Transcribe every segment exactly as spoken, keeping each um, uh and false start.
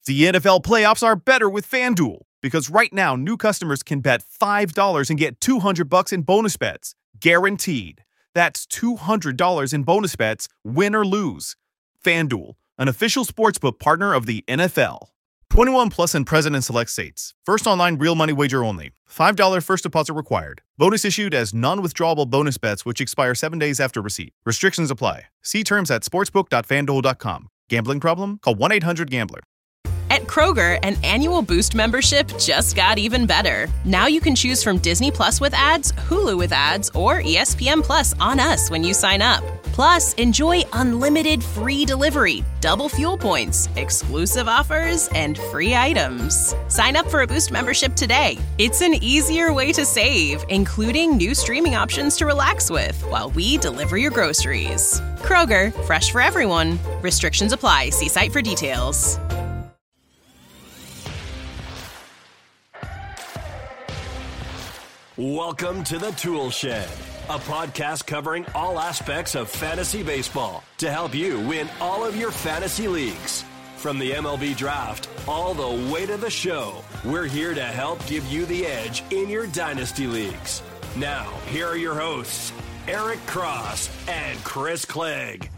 The N F L playoffs are better with FanDuel, because right now new customers can bet five dollars and get two hundred bucks in bonus bets, guaranteed. That's two hundred dollars in bonus bets, win or lose. FanDuel, an official sportsbook partner of the N F L. twenty-one plus and present in select states. First online real money wager only. five dollars first deposit required. Bonus issued as non-withdrawable bonus bets which expire seven days after receipt. Restrictions apply. See terms at sportsbook dot fan duel dot com. Gambling problem? Call one eight hundred gambler. At Kroger, an annual Boost membership just got even better. Now you can choose from Disney Plus with ads, Hulu with ads, or E S P N Plus on us when you sign up. Plus, enjoy unlimited free delivery, double fuel points, exclusive offers, and free items. Sign up for a Boost membership today. It's an easier way to save, including new streaming options to relax with while we deliver your groceries. Kroger, fresh for everyone. Restrictions apply. See site for details. Welcome to the Tool Shed, a podcast covering all aspects of fantasy baseball to help you win all of your fantasy leagues. From the M L B draft all the way to the show, we're here to help give you the edge in your dynasty leagues. Now, here are your hosts, Eric Cross and Chris Clegg.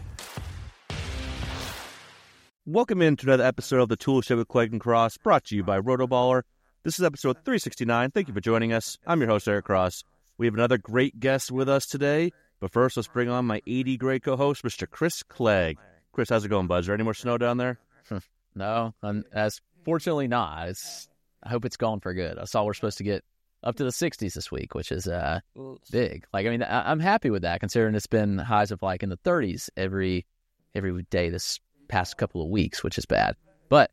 Welcome into another episode of the Tool Shed with Clegg and Cross, brought to you by Rotoballer. This is episode three sixty-nine. Thank you for joining us. I'm your host, Eric Cross. We have another great guest with us today. But first, let's bring on my eighty great co-host, Mister Chris Clegg. Chris, how's it going, bud? Is there any more snow down there? No, I'm, as fortunately not. It's, I hope it's gone for good. I saw we're supposed to get up to the sixties this week, which is uh, big. Like, I mean, I, I'm happy with that, considering it's been highs of like in the thirties every every day this past couple of weeks, which is bad. But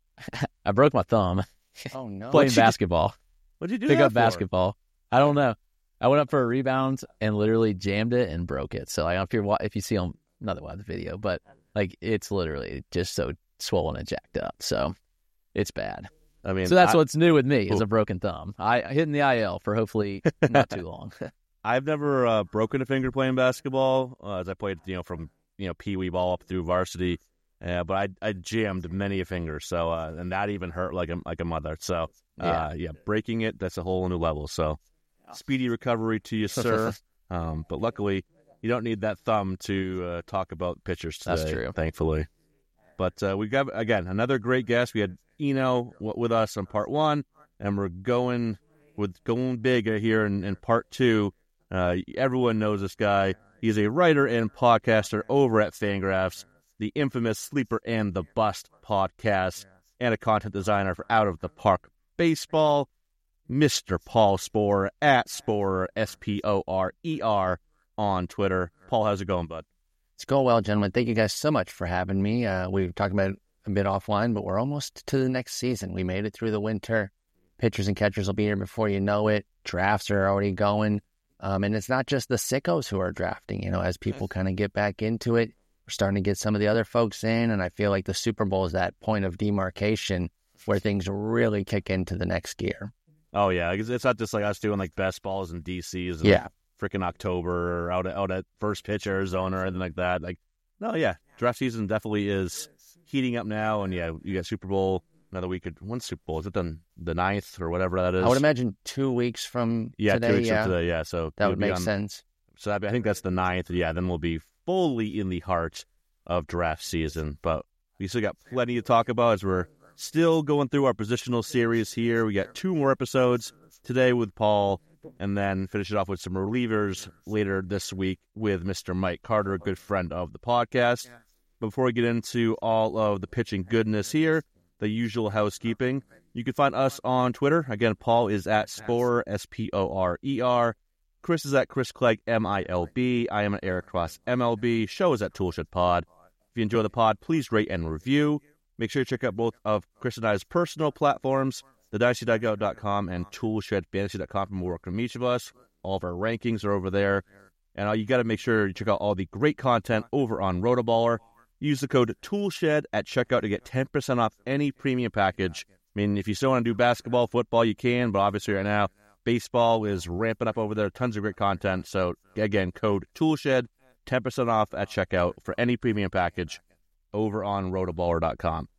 I broke my thumb. Oh, no. What'd Playing you do- basketball. What'd you do Pick that up for? basketball. I don't know. I went up for a rebound and literally jammed it and broke it. So like, if, you're, wa- if you see on, not the video, but like it's literally just so swollen and jacked up. So it's bad. I mean, So that's I, what's new with me is Ooh. a broken thumb. I I hit in the I L for hopefully not too long. I've never uh, broken a finger playing basketball, uh, as I played, you know, from you know pee wee ball up through varsity. Uh, but I I jammed many a finger, so uh, and that even hurt like a like a mother. So uh, yeah. yeah, breaking it, that's a whole new level. So speedy recovery to you, sir. um, but luckily, you don't need that thumb to uh, talk about pitchers today. That's true. Thankfully. But uh, we've got again another great guest. We had Eno w- with us on part one, and we're going with going big here in, in part two. Uh, everyone knows this guy. He's a writer and podcaster over at Fangraphs, the infamous Sleeper and the Bust podcast, and a content designer for Out of the Park Baseball, Mister Paul Sporer at Sporer, S P O R E R, on Twitter. Paul, how's it going, bud? It's going well, gentlemen. Thank you guys so much for having me. Uh, we were talking about it a bit offline, but we're almost to the next season. We made it through the winter. Pitchers and catchers will be here before you know it. Drafts are already going. Um, and it's not just the sickos who are drafting. You know, as people kind of get back into it, we're starting to get some of the other folks in, and I feel like the Super Bowl is that point of demarcation where things really kick into the next gear. Oh, yeah. It's it's not just like us doing like best balls and D Cs in Yeah. freaking October or out at, out at First Pitch, Arizona, or anything like that. Like, no, yeah. Draft season definitely is heating up now, and yeah, you got Super Bowl another week. When's Super Bowl? Is it the, the ninth or whatever that is? I would imagine two weeks from yeah, today. two weeks yeah, from today, yeah. So that we'll would be make on- sense. So that, I think that's the ninth. Yeah, then we'll be fully in the heart of draft season. But we still got plenty to talk about as we're still going through our positional series here. We got two more episodes today with Paul, and then finish it off with some relievers later this week with Mister Mike Carter, a good friend of the podcast. Before we get into all of the pitching goodness here, the usual housekeeping, you can find us on Twitter. Again, Paul is at Sporer, S P O R E R. Chris is at Chris Clegg, M I L B. I am at Eric Cross, M L B. Show is at Toolshed Pod. If you enjoy the pod, please rate and review. Make sure you check out both of Chris and I's personal platforms, the dynasty dugout dot com and toolshed fantasy dot com, for more work from each of us. All of our rankings are over there. And uh, you got to make sure you check out all the great content over on Rotoballer. Use the code TOOLSHED at checkout to get ten percent off any premium package. I mean, if you still want to do basketball, football, you can, but obviously right now, baseball is ramping up over there. Tons of great content. So, again, code TOOLSHED, ten percent off at checkout for any premium package over on rotoballer dot com.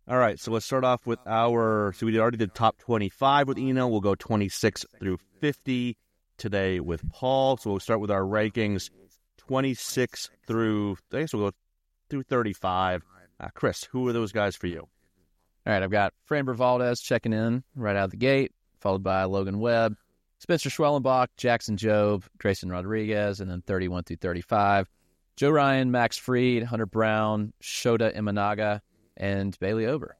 All right, so let's start off with our, so we already did top twenty-five with Eno. We'll go twenty-six through fifty today with Paul. So we'll start with our rankings, twenty-six through, I guess we'll go through thirty-five. Uh, Chris, who are those guys for you? All right, I've got Framber Valdez checking in right out of the gate, followed by Logan Webb, Spencer Schwellenbach, Jackson Jobe, Grayson Rodriguez, and then thirty-one through thirty-five, Joe Ryan, Max Fried, Hunter Brown, Shota Imanaga, and Bailey Ober.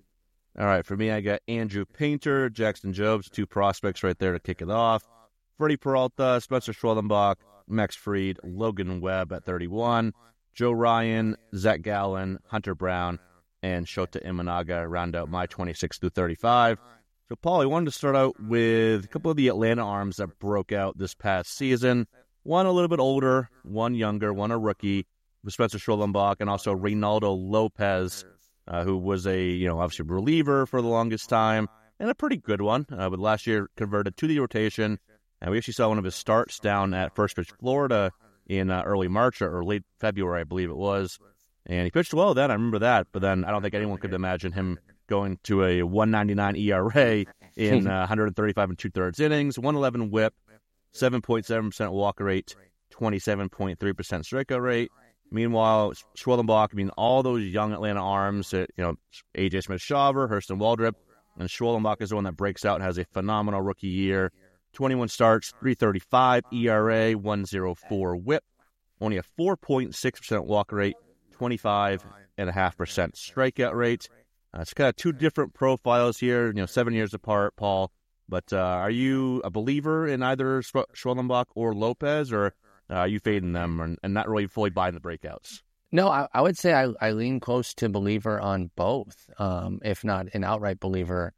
All right, for me, I got Andrew Painter, Jackson Jobes, two prospects right there to kick it off. Freddie Peralta, Spencer Schwellenbach, Max Fried, Logan Webb at thirty-one, Joe Ryan, Zach Gallen, Hunter Brown, and Shota Imanaga round out my twenty-six through thirty-five. So, Paul, I wanted to start out with a couple of the Atlanta arms that broke out this past season. One a little bit older, one younger, one a rookie, with Spencer Schwellenbach, and also Reynaldo Lopez, Uh, who was a, you know, obviously reliever for the longest time, and a pretty good one, uh, but last year converted to the rotation, and we actually saw one of his starts down at First Pitch Florida in uh, early March or late February, I believe it was, and he pitched well then, I remember that, but then I don't think anyone could imagine him going to a one ninety-nine E R A in uh, one thirty-five and two-thirds innings, one eleven whip, seven point seven percent walk rate, twenty-seven point three percent strikeout rate. Meanwhile, Schwellenbach, I mean, all those young Atlanta arms, uh, you know, A J Smith-Shawver, Hurston Waldrep, and Schwellenbach is the one that breaks out and has a phenomenal rookie year. twenty-one starts, three thirty-five E R A, one oh four whip, only a four point six percent walk rate, twenty-five point five percent strikeout rate. Uh, it's kind of two different profiles here, you know, seven years apart, Paul. But uh, are you a believer in either Schwellenbach or Lopez, or Uh, you fading them and, and not really fully buying the breakouts? No, I, I would say I, I lean close to believer on both, um, if not an outright believer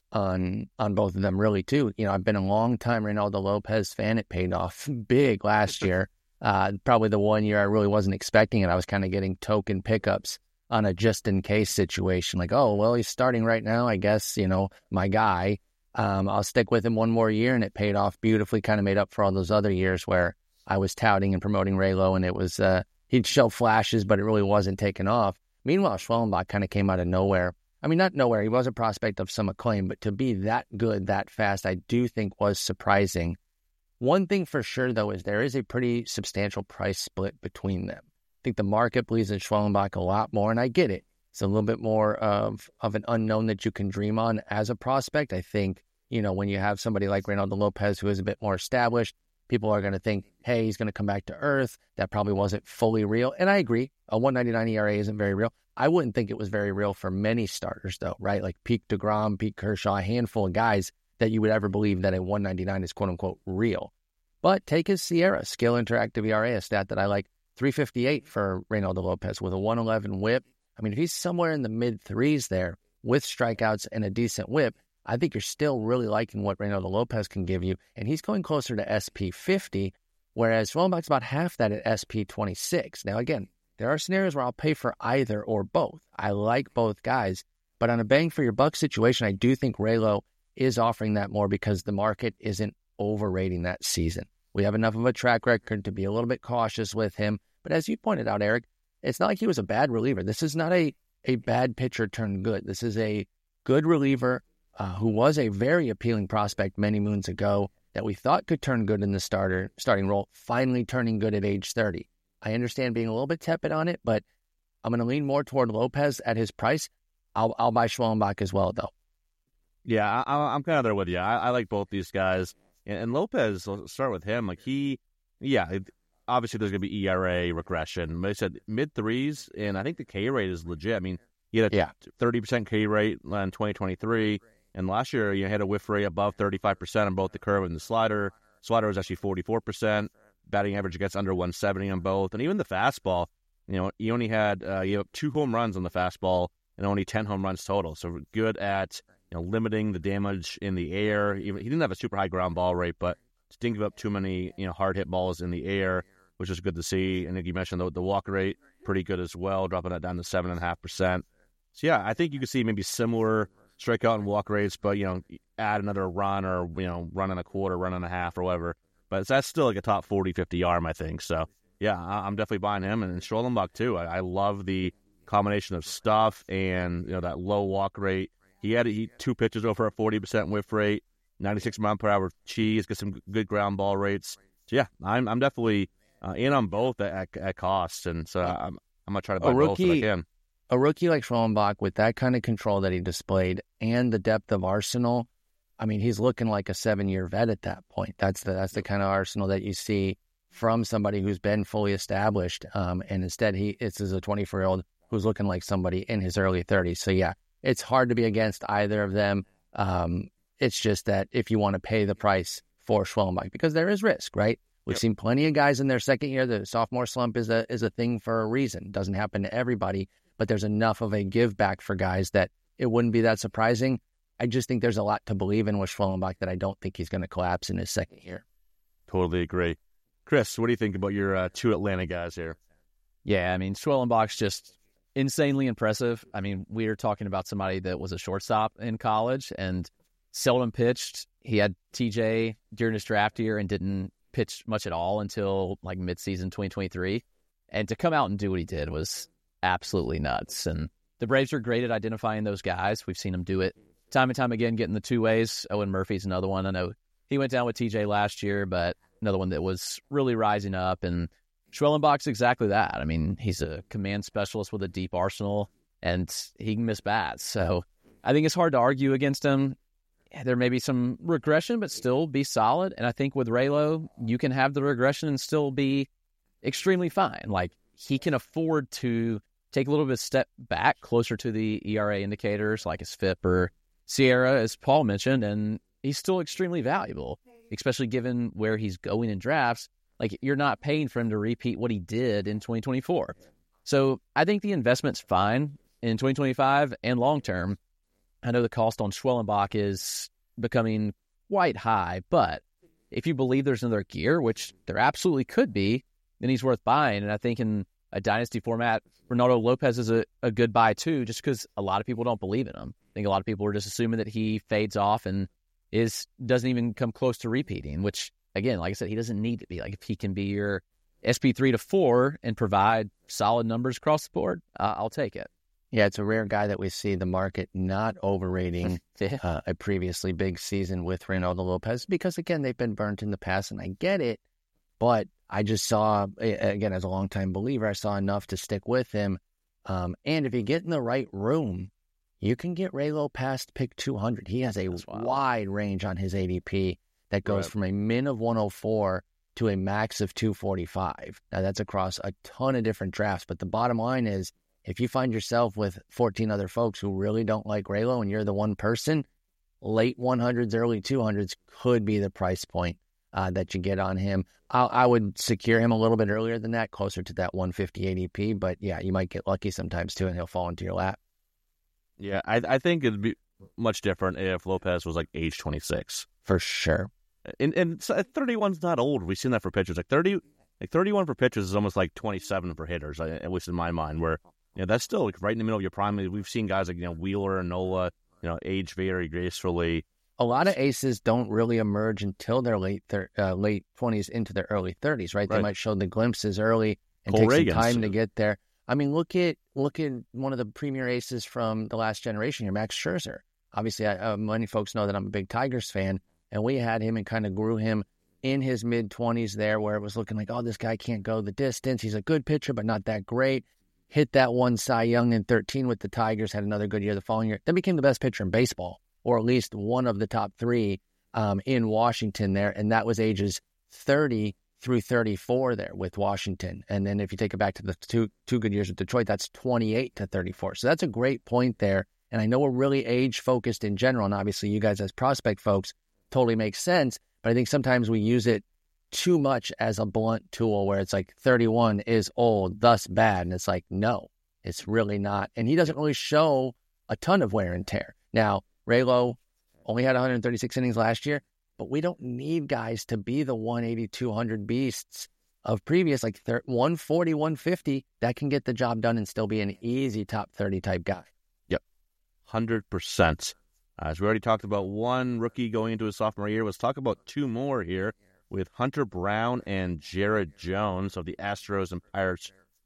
on on both of them, really, too. You know, I've been a long time Reynaldo Lopez fan. It paid off big last year. Uh, probably the one year I really wasn't expecting it. I was kind of getting token pickups on a just-in-case situation. Like, oh, well, he's starting right now. I guess, you know, my guy. Um, I'll stick with him one more year, and it paid off beautifully, kind of made up for all those other years where I was touting and promoting Raylo, and it was, uh, he'd show flashes, but it really wasn't taken off. Meanwhile, Schwellenbach kind of came out of nowhere. I mean, not nowhere. He was a prospect of some acclaim, but to be that good, that fast, I do think was surprising. One thing for sure, though, is there is a pretty substantial price split between them. I think the market believes in Schwellenbach a lot more, and I get it. It's a little bit more of, of an unknown that you can dream on as a prospect. I think, you know, when you have somebody like Reynaldo Lopez who is a bit more established, people are going to think, hey, he's going to come back to earth. That probably wasn't fully real. And I agree. A one ninety-nine E R A isn't very real. I wouldn't think it was very real for many starters, though, right? Like Pete DeGrom, Pete Kershaw, a handful of guys that you would ever believe that a one ninety-nine is quote-unquote real. But take his Sierra, Skill Interactive E R A, a stat that I like, three fifty-eight for Reynaldo Lopez with a one eleven whip. I mean, if he's somewhere in the mid-threes there with strikeouts and a decent whip, I think you're still really liking what Reynaldo Lopez can give you, and he's going closer to S P fifty, whereas Schwellenbach's about half that at S P twenty-six. Now, again, there are scenarios where I'll pay for either or both. I like both guys, but on a bang-for-your-buck situation, I do think Raylo is offering that more because the market isn't overrating that season. We have enough of a track record to be a little bit cautious with him, but as you pointed out, Eric, it's not like he was a bad reliever. This is not a, a bad pitcher turned good. This is a good reliever Uh, who was a very appealing prospect many moons ago that we thought could turn good in the starter starting role, finally turning good at age thirty. I understand being a little bit tepid on it, but I'm going to lean more toward Lopez at his price. I'll, I'll buy Schwellenbach as well, though. Yeah, I, I'm kind of there with you. I, I like both these guys. And, and Lopez, let's start with him. Like he, yeah, it, obviously there's going to be E R A regression. But I said mid-threes, and I think the K rate is legit. I mean, he had a yeah. thirty percent K rate in twenty twenty-three. And last year, you had a whiff rate above thirty-five percent on both the curve and the slider. Slider was actually forty-four percent. Batting average against under one seventy on both. And even the fastball, you know, he only had uh, you have two home runs on the fastball and only ten home runs total. So good at, you know, limiting the damage in the air. Even, he didn't have a super high ground ball rate, but didn't give up too many, you know, hard hit balls in the air, which is good to see. And you mentioned the, the walk rate, pretty good as well, dropping that down to seven point five percent. So, yeah, I think you could see maybe similar strikeout and walk rates, but, you know, add another run or, you know, run and a quarter, run and a half or whatever. But that's still like a top forty, fifty arm, I think. So, yeah, I'm definitely buying him. And Schwellenbach, too. I, I love the combination of stuff and, you know, that low walk rate. He had he, two pitches over a forty percent whiff rate, ninety-six mile per hour cheese, get some good ground ball rates. So, yeah, I'm I'm definitely uh, in on both at, at, at cost, and so I'm, I'm going to try to buy both if I can. A rookie like Schwellenbach with that kind of control that he displayed and the depth of arsenal, I mean, he's looking like a seven-year vet at that point. That's the that's the kind of arsenal that you see from somebody who's been fully established. Um, and instead, he it's as a twenty-four-year-old who's looking like somebody in his early thirties. So, yeah, it's hard to be against either of them. Um, it's just that if you want to pay the price for Schwellenbach, because there is risk, right? We've yep. seen plenty of guys in their second year. The sophomore slump is a is a thing for a reason. It doesn't happen to everybody. But there's enough of a give back for guys that it wouldn't be that surprising. I just think there's a lot to believe in with Schwellenbach that I don't think he's going to collapse in his second year. Totally agree. Chris, what do you think about your uh, two Atlanta guys here? Yeah, I mean, Schwellenbach's just insanely impressive. I mean, we are talking about somebody that was a shortstop in college and seldom pitched. He had T J during his draft year and didn't pitch much at all until like midseason twenty twenty-three. And to come out and do what he did was absolutely nuts. And the Braves are great at identifying those guys. We've seen them do it time and time again, getting the two ways. Owen Murphy's another one. I know he went down with T J last year, but another one that was really rising up. And Schwellenbach's exactly that. I mean, he's a command specialist with a deep arsenal, and he can miss bats. So I think it's hard to argue against him. There may be some regression, but still be solid. And I think with Raylo, you can have the regression and still be extremely fine. Like, he can afford to take a little bit of step back closer to the E R A indicators like his F I P or Sierra, as Paul mentioned, and he's still extremely valuable, especially given where he's going in drafts. Like, you're not paying for him to repeat what he did in twenty twenty-four. So I think the investment's fine in twenty twenty-five and long-term. I know the cost on Schwellenbach is becoming quite high, but if you believe there's another gear, which there absolutely could be, then he's worth buying. And I think in a dynasty format, Ronaldo Lopez is a, a good buy too, just because a lot of people don't believe in him. I think a lot of people are just assuming that he fades off and is doesn't even come close to repeating, which, again, like I said, he doesn't need to be. Like, if he can be your S P three to four and provide solid numbers across the board, uh, I'll take it. Yeah, it's a rare guy that we see the market not overrating uh, a previously big season with Ronaldo Lopez because, again, they've been burnt in the past, and I get it, but I just saw, again, as a longtime believer, I saw enough to stick with him. Um, and if you get in the right room, you can get Raylo past pick two hundred. He has a wide range on his A D P that goes right from a min of one oh four to a max of two forty-five. Now, that's across a ton of different drafts. But the bottom line is, if you find yourself with fourteen other folks who really don't like Raylo and you're the one person, late one hundreds, early two hundreds could be the price point Uh, that you get on him. I, I would secure him a little bit earlier than that, closer to that one fifty A D P. But yeah, you might get lucky sometimes too, and he'll fall into your lap. Yeah, I, I think it'd be much different if Lopez was like age twenty-six for sure. And and thirty-one's not old. We've seen that for pitchers. Like thirty, like thirty-one for pitchers is almost like twenty-seven for hitters, at least in my mind. Where you know that's still like right in the middle of your prime. We've seen guys like you know Wheeler and Nola, you know, age very gracefully. A lot of aces don't really emerge until their late thir- uh, late twenties into their early thirties, right? right? They might show the glimpses early and Cole take Reagan's. some time to get there. I mean, look at look at one of the premier aces from the last generation here, Max Scherzer. Obviously, I, uh, many folks know that I'm a big Tigers fan, and we had him and kind of grew him in his mid-twenties there where it was looking like, oh, this guy can't go the distance. He's a good pitcher, but not that great. Hit that one Cy Young in thirteen with the Tigers, had another good year the following year. Then became the best pitcher in baseball, or at least one of the top three um, in Washington there. And that was ages thirty through thirty-four there with Washington. And then if you take it back to the two two good years with Detroit, that's twenty-eight to thirty-four. So that's a great point there. And I know we're really age-focused in general, and obviously you guys as prospect folks totally makes sense, but I think sometimes we use it too much as a blunt tool where it's like thirty-one is old, thus bad. And it's like, no, it's really not. And he doesn't really show a ton of wear and tear. Now, Raylo only had one hundred thirty-six innings last year, but we don't need guys to be the one eighty, two hundred beasts of previous, like one forty, one fifty. That can get the job done and still be an easy top thirty type guy. Yep, one hundred percent. As we already talked about one rookie going into his sophomore year, let's talk about two more here with Hunter Brown and Jared Jones of the Astros and Pirates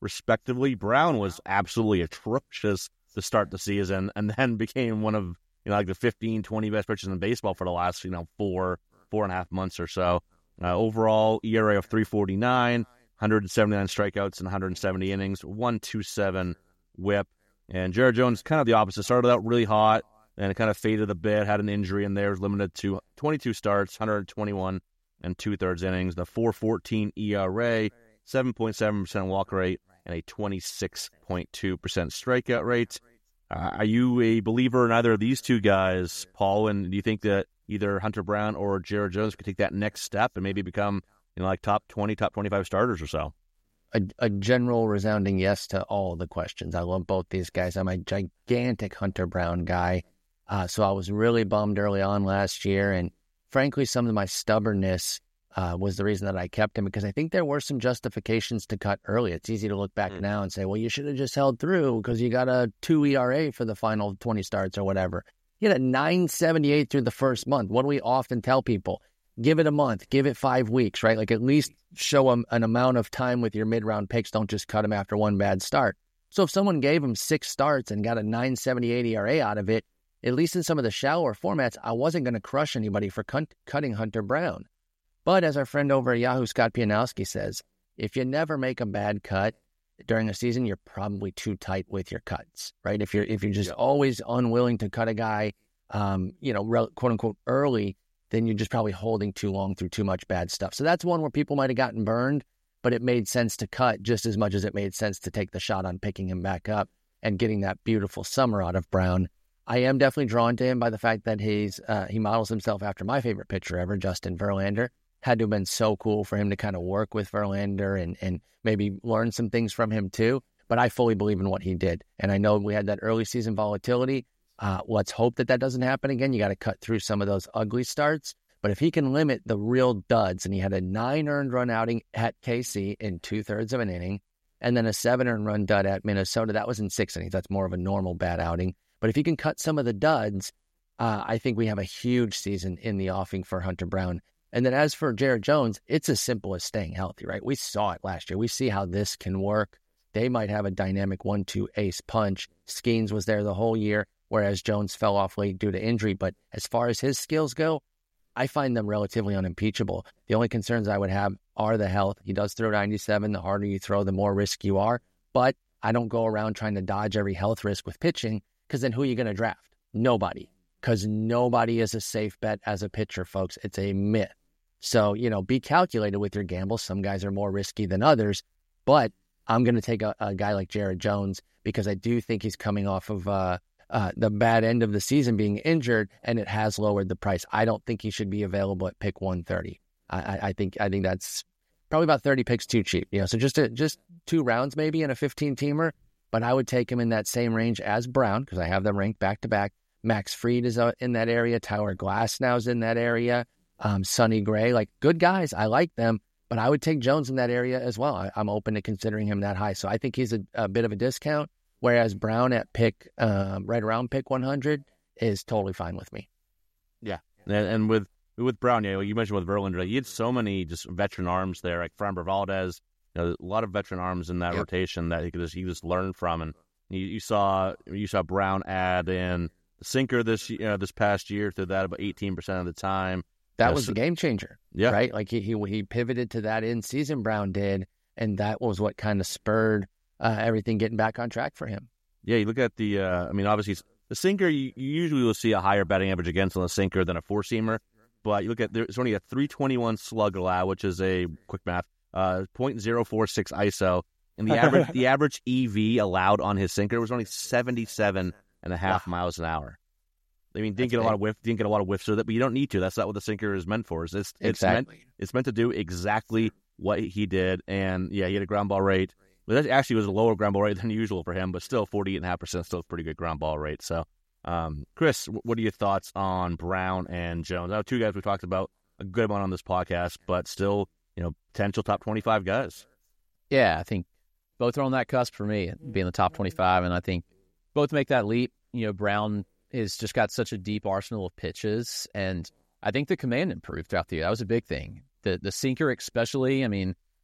respectively. Brown was absolutely atrocious to start the season and then became one of, you know, like the fifteen, twenty best pitchers in baseball for the last, you know, four, four and a half months or so. Uh, overall, E R A of three forty-nine, one hundred seventy-nine strikeouts in one hundred seventy innings, one twenty-seven whip. And Jared Jones, kind of the opposite, started out really hot and it kind of faded a bit, had an injury in there, was limited to twenty-two starts, one hundred twenty-one and two-thirds innings, the four fourteen E R A, seven point seven percent walk rate, and a twenty-six point two percent strikeout rate. Uh, are you a believer in either of these two guys, Paul? And do you think that either Hunter Brown or Jared Jones could take that next step and maybe become, you know, like top twenty, top twenty-five starters or so? A, a general resounding yes to all the questions. I love both these guys. I'm a gigantic Hunter Brown guy. Uh, so I was really bummed early on last year. And frankly, some of my stubbornness uh, was the reason that I kept him, because I think there were some justifications to cut early. It's easy to look back mm. now and say, well, you should have just held through because you got a two E R A for the final twenty starts or whatever. You had a nine seventy-eight through the first month. What do we often tell people? Give it a month, give it five weeks, right? Like at least show them an amount of time with your mid-round picks. Don't just cut them after one bad start. So if someone gave him six starts and got a nine seventy-eight E R A out of it, at least in some of the shallower formats, I wasn't going to crush anybody for cut- cutting Hunter Brown. But as our friend over at Yahoo, Scott Pianowski, says, if you never make a bad cut during a season, you're probably too tight with your cuts, right? If you're if you're just yeah. always unwilling to cut a guy, um, you know, re- quote unquote early, then you're just probably holding too long through too much bad stuff. So that's one where people might have gotten burned, but it made sense to cut just as much as it made sense to take the shot on picking him back up and getting that beautiful summer out of Brown. I am definitely drawn to him by the fact that he's uh, he models himself after my favorite pitcher ever, Justin Verlander. Had to have been so cool for him to kind of work with Verlander and, and maybe learn some things from him too. But I fully believe in what he did. And I know we had that early season volatility. Uh, let's hope that that doesn't happen again. You got to cut through some of those ugly starts. But if he can limit the real duds, and he had a nine earned run outing at K C in two-thirds of an inning, and then a seven earned run dud at Minnesota, that was in six innings. That's more of a normal bad outing. But if he can cut some of the duds, uh, I think we have a huge season in the offing for Hunter Brown. And then as for Jared Jones, it's as simple as staying healthy, right? We saw it last year. We see how this can work. They might have a dynamic one two ace punch. Skeens was there the whole year, whereas Jones fell off late due to injury. But as far as his skills go, I find them relatively unimpeachable. The only concerns I would have are the health. He does throw ninety-seven. The harder you throw, the more risk you are. But I don't go around trying to dodge every health risk with pitching, because then who are you going to draft? Nobody. Because nobody is a safe bet as a pitcher, folks. It's a myth. So, you know, be calculated with your gambles. Some guys are more risky than others. But I'm going to take a, a guy like Jared Jones because I do think he's coming off of uh, uh, the bad end of the season being injured, and it has lowered the price. I don't think he should be available at pick one thirty. I, I, I think I think that's probably about thirty picks too cheap. You know, so just a, just two rounds maybe in a fifteen-teamer, but I would take him in that same range as Brown because I have them ranked back-to-back. Max Fried is uh, in that area. Tyler Glasnow's in that area. Um, Sonny Gray, like good guys. I like them, but I would take Jones in that area as well. I, I'm open to considering him that high. So I think he's a, a bit of a discount, whereas Brown at pick, um, right around pick one hundred is totally fine with me. Yeah. And, and with with Brown, yeah, you mentioned with Verlander, he had so many just veteran arms there, like Framber Valdez, you know, a lot of veteran arms in that yep. rotation that he could just, he just learn from. And you, you saw you saw Brown add in the sinker this you know, this past year to that about eighteen percent of the time. That yeah, was so, the game changer, yeah. right? Like he, he he pivoted to that in season. Brown did, and that was what kind of spurred uh, everything getting back on track for him. Yeah, you look at the. Uh, I mean, obviously the sinker. You, you usually will see a higher batting average against on the sinker than a four seamer, but you look at there's only a three twenty-one slug allowed, which is a quick math, uh, point zero four six I S O, and the average the average E V allowed on his sinker was only seventy-seven and a half wow. miles an hour. I mean, didn't That's get big. a lot of whiff, didn't get a lot of whiffs with it, but you don't need to. That's not what the sinker is meant for. It's it's, exactly. meant it's meant to do exactly what he did. And yeah, he had a ground ball rate. But that actually was a lower ground ball rate than usual for him, but still forty-eight point five percent, still a pretty good ground ball rate. So, um, Chris, what are your thoughts on Brown and Jones? Now, two guys we talked about a good amount on this podcast, but still, you know, potential top twenty-five guys. Yeah, I think both are on that cusp for me, being the top twenty-five, and I think both make that leap. You know, Brown has just got such a deep arsenal of pitches, and I think the command improved throughout the year. That was a big thing. The the sinker especially, I mean,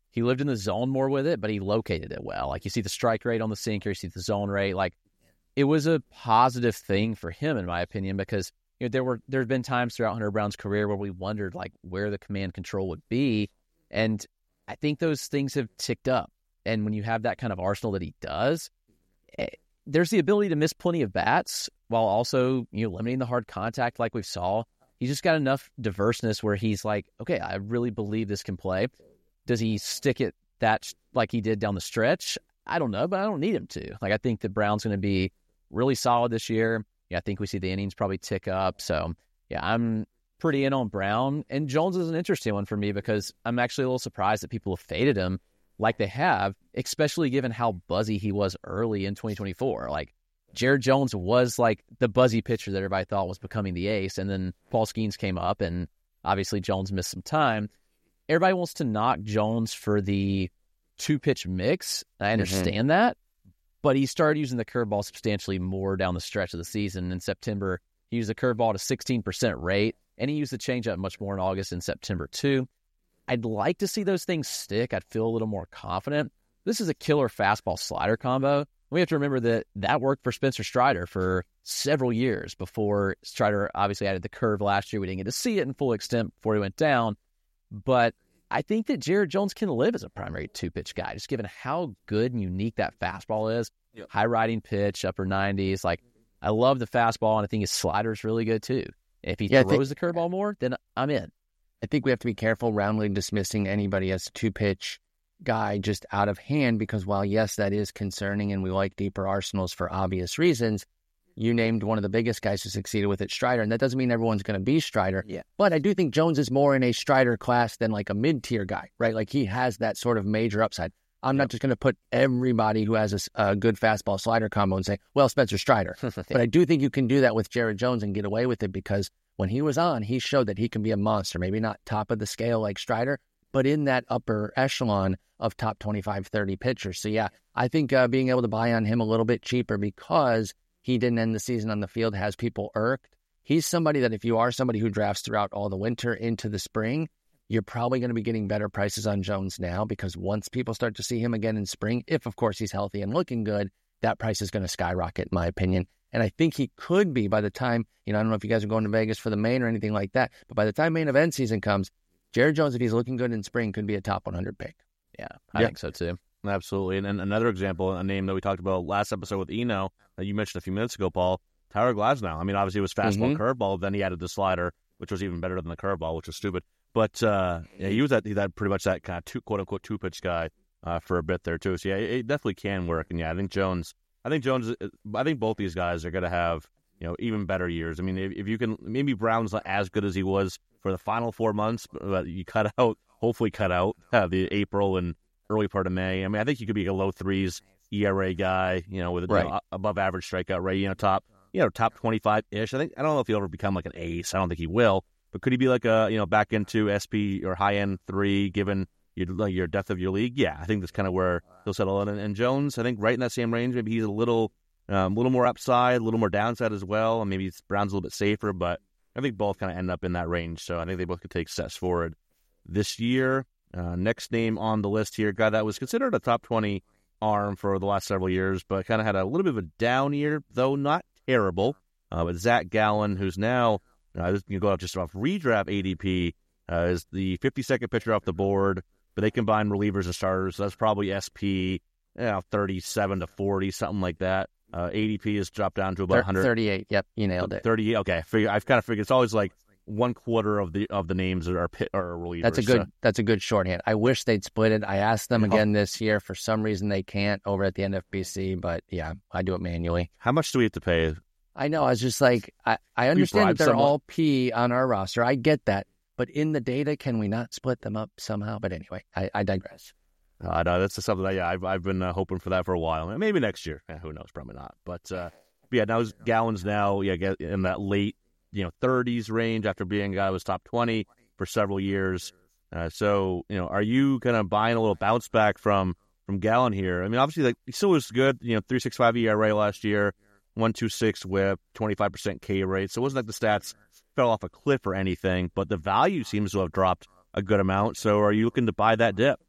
he lived in the zone more with it, but he located it well. Like, you see the strike rate on the sinker, you see the zone rate. Like, it was a positive thing for him, in my opinion, because you know there were there have been times throughout Hunter Brown's career where we wondered like where the command control would be, and I think those things have ticked up. And when you have that kind of arsenal that he does, it, there's the ability to miss plenty of bats while also you know limiting the hard contact like we saw. He's just got enough diverseness where he's like, okay, I really believe this can play. Does he stick it that like he did down the stretch? I don't know, but I don't need him to. Like, I think the Brown's going to be really solid this year. Yeah, I think we see the innings probably tick up. So, yeah, I'm pretty in on Brown. And Jones is an interesting one for me because I'm actually a little surprised that people have faded him like they have, especially given how buzzy he was early in twenty twenty-four. Like, Jared Jones was like the buzzy pitcher that everybody thought was becoming the ace. And then Paul Skeens came up, and obviously Jones missed some time. Everybody wants to knock Jones for the two-pitch mix. I understand mm-hmm. that. But he started using the curveball substantially more down the stretch of the season. In September, he used the curveball at a sixteen percent rate, and he used the changeup much more in August and September too. I'd like to see those things stick. I'd feel a little more confident. This is a killer fastball-slider combo. We have to remember that that worked for Spencer Strider for several years before Strider obviously added the curve last year. We didn't get to see it in full extent before he went down. But I think that Jared Jones can live as a primary two-pitch guy, just given how good and unique that fastball is. Yep. High riding pitch, upper nineties. Like, I love the fastball, and I think his slider is really good too. If he yeah, throws think, the curveball more, then I'm in. I think we have to be careful roundly dismissing anybody as a two-pitch guy just out of hand, because while, yes, that is concerning, and we like deeper arsenals for obvious reasons, you named one of the biggest guys who succeeded with it, Strider, and that doesn't mean everyone's going to be Strider. Yeah. But I do think Jones is more in a Strider class than like a mid-tier guy, right? Like, he has that sort of major upside. I'm yep. not just going to put everybody who has a, a good fastball slider combo and say, well, Spencer Strider. But I do think you can do that with Jared Jones and get away with it, because when he was on, he showed that he can be a monster. Maybe not top of the scale like Strider, but in that upper echelon of top twenty-five, thirty pitchers. So, yeah, I think uh, being able to buy on him a little bit cheaper because he didn't end the season on the field has people irked. He's somebody that if you are somebody who drafts throughout all the winter into the spring, you're probably going to be getting better prices on Jones now, because once people start to see him again in spring, if, of course, he's healthy and looking good, that price is going to skyrocket, in my opinion. And I think he could be by the time, you know, I don't know if you guys are going to Vegas for the main or anything like that, but by the time main event season comes, Jared Jones, if he's looking good in spring, could be a top one hundred pick. Yeah, I yeah. think so too. Absolutely. And, and another example, a name that we talked about last episode with Eno, that you mentioned a few minutes ago, Paul, Tyler Glasnow. I mean, obviously it was fastball, mm-hmm. curveball, then he added the slider, which was even better than the curveball, which was stupid. But uh, yeah, he was that, that pretty much that kind of two, quote-unquote two-pitch guy uh, for a bit there too. So yeah, it, it definitely can work. And yeah, I think Jones, I think Jones, I think both these guys are going to have, you know, even better years. I mean, if, if you can, maybe Brown's not as good as he was for the final four months, but you cut out, hopefully cut out uh, the April and early part of May. I mean, I think you could be a low threes E R A guy, you know, with right. you know, above average strikeout rate, you know, top, you know, top twenty-five ish. I think, I don't know if he'll ever become like an ace. I don't think he will, but could he be like a, you know, back into S P or high end three given your, like your depth of your league? Yeah, I think that's kind of where he'll settle in. And, and Jones, I think right in that same range, maybe he's a little, um, little more upside, a little more downside as well. And maybe Brown's a little bit safer, but I think both kind of end up in that range. So I think they both could take steps forward this year. Uh, next name on the list here, guy that was considered a top twenty arm for the last several years, but kind of had a little bit of a down year, though not terrible. Uh, but Zach Gallen, who's now, uh, this can go out just off redraft A D P, uh, is the fifty-second pitcher off the board, but they combine relievers and starters, so that's probably S P, you know, thirty-seven to forty, something like that. Uh, A D P has dropped down to about one hundred. thirty-eight, yep, you nailed it. thirty-eight, okay. I figure, I've kind of figured it's always like one quarter of the of the names are pit are relievers. That's a good so. that's a good shorthand. I wish they'd split it. I asked them again this year. For some reason they can't over at the N F B C, but yeah, I do it manually. How much do we have to pay? I know. I was just like, I, I understand that they're someone? all P on our roster. I get that. But in the data, can we not split them up somehow? But anyway, I, I digress. Uh, no, that's something that, yeah, I've, I've been uh, hoping for that for a while. Maybe next year. Yeah, who knows? Probably not. But, uh, but yeah, now Gallen's now yeah, get in that late, you know, thirties range after being a guy who was top twenty for several years. Uh, so, you know, are you kind of buying a little bounce back from from Gallen here? I mean, obviously, like, he still was good, you know, three point six five E R A last year, one point two six whip, twenty-five percent K rate. So it wasn't like the stats fell off a cliff or anything, but the value seems to have dropped a good amount. So are you looking to buy that dip?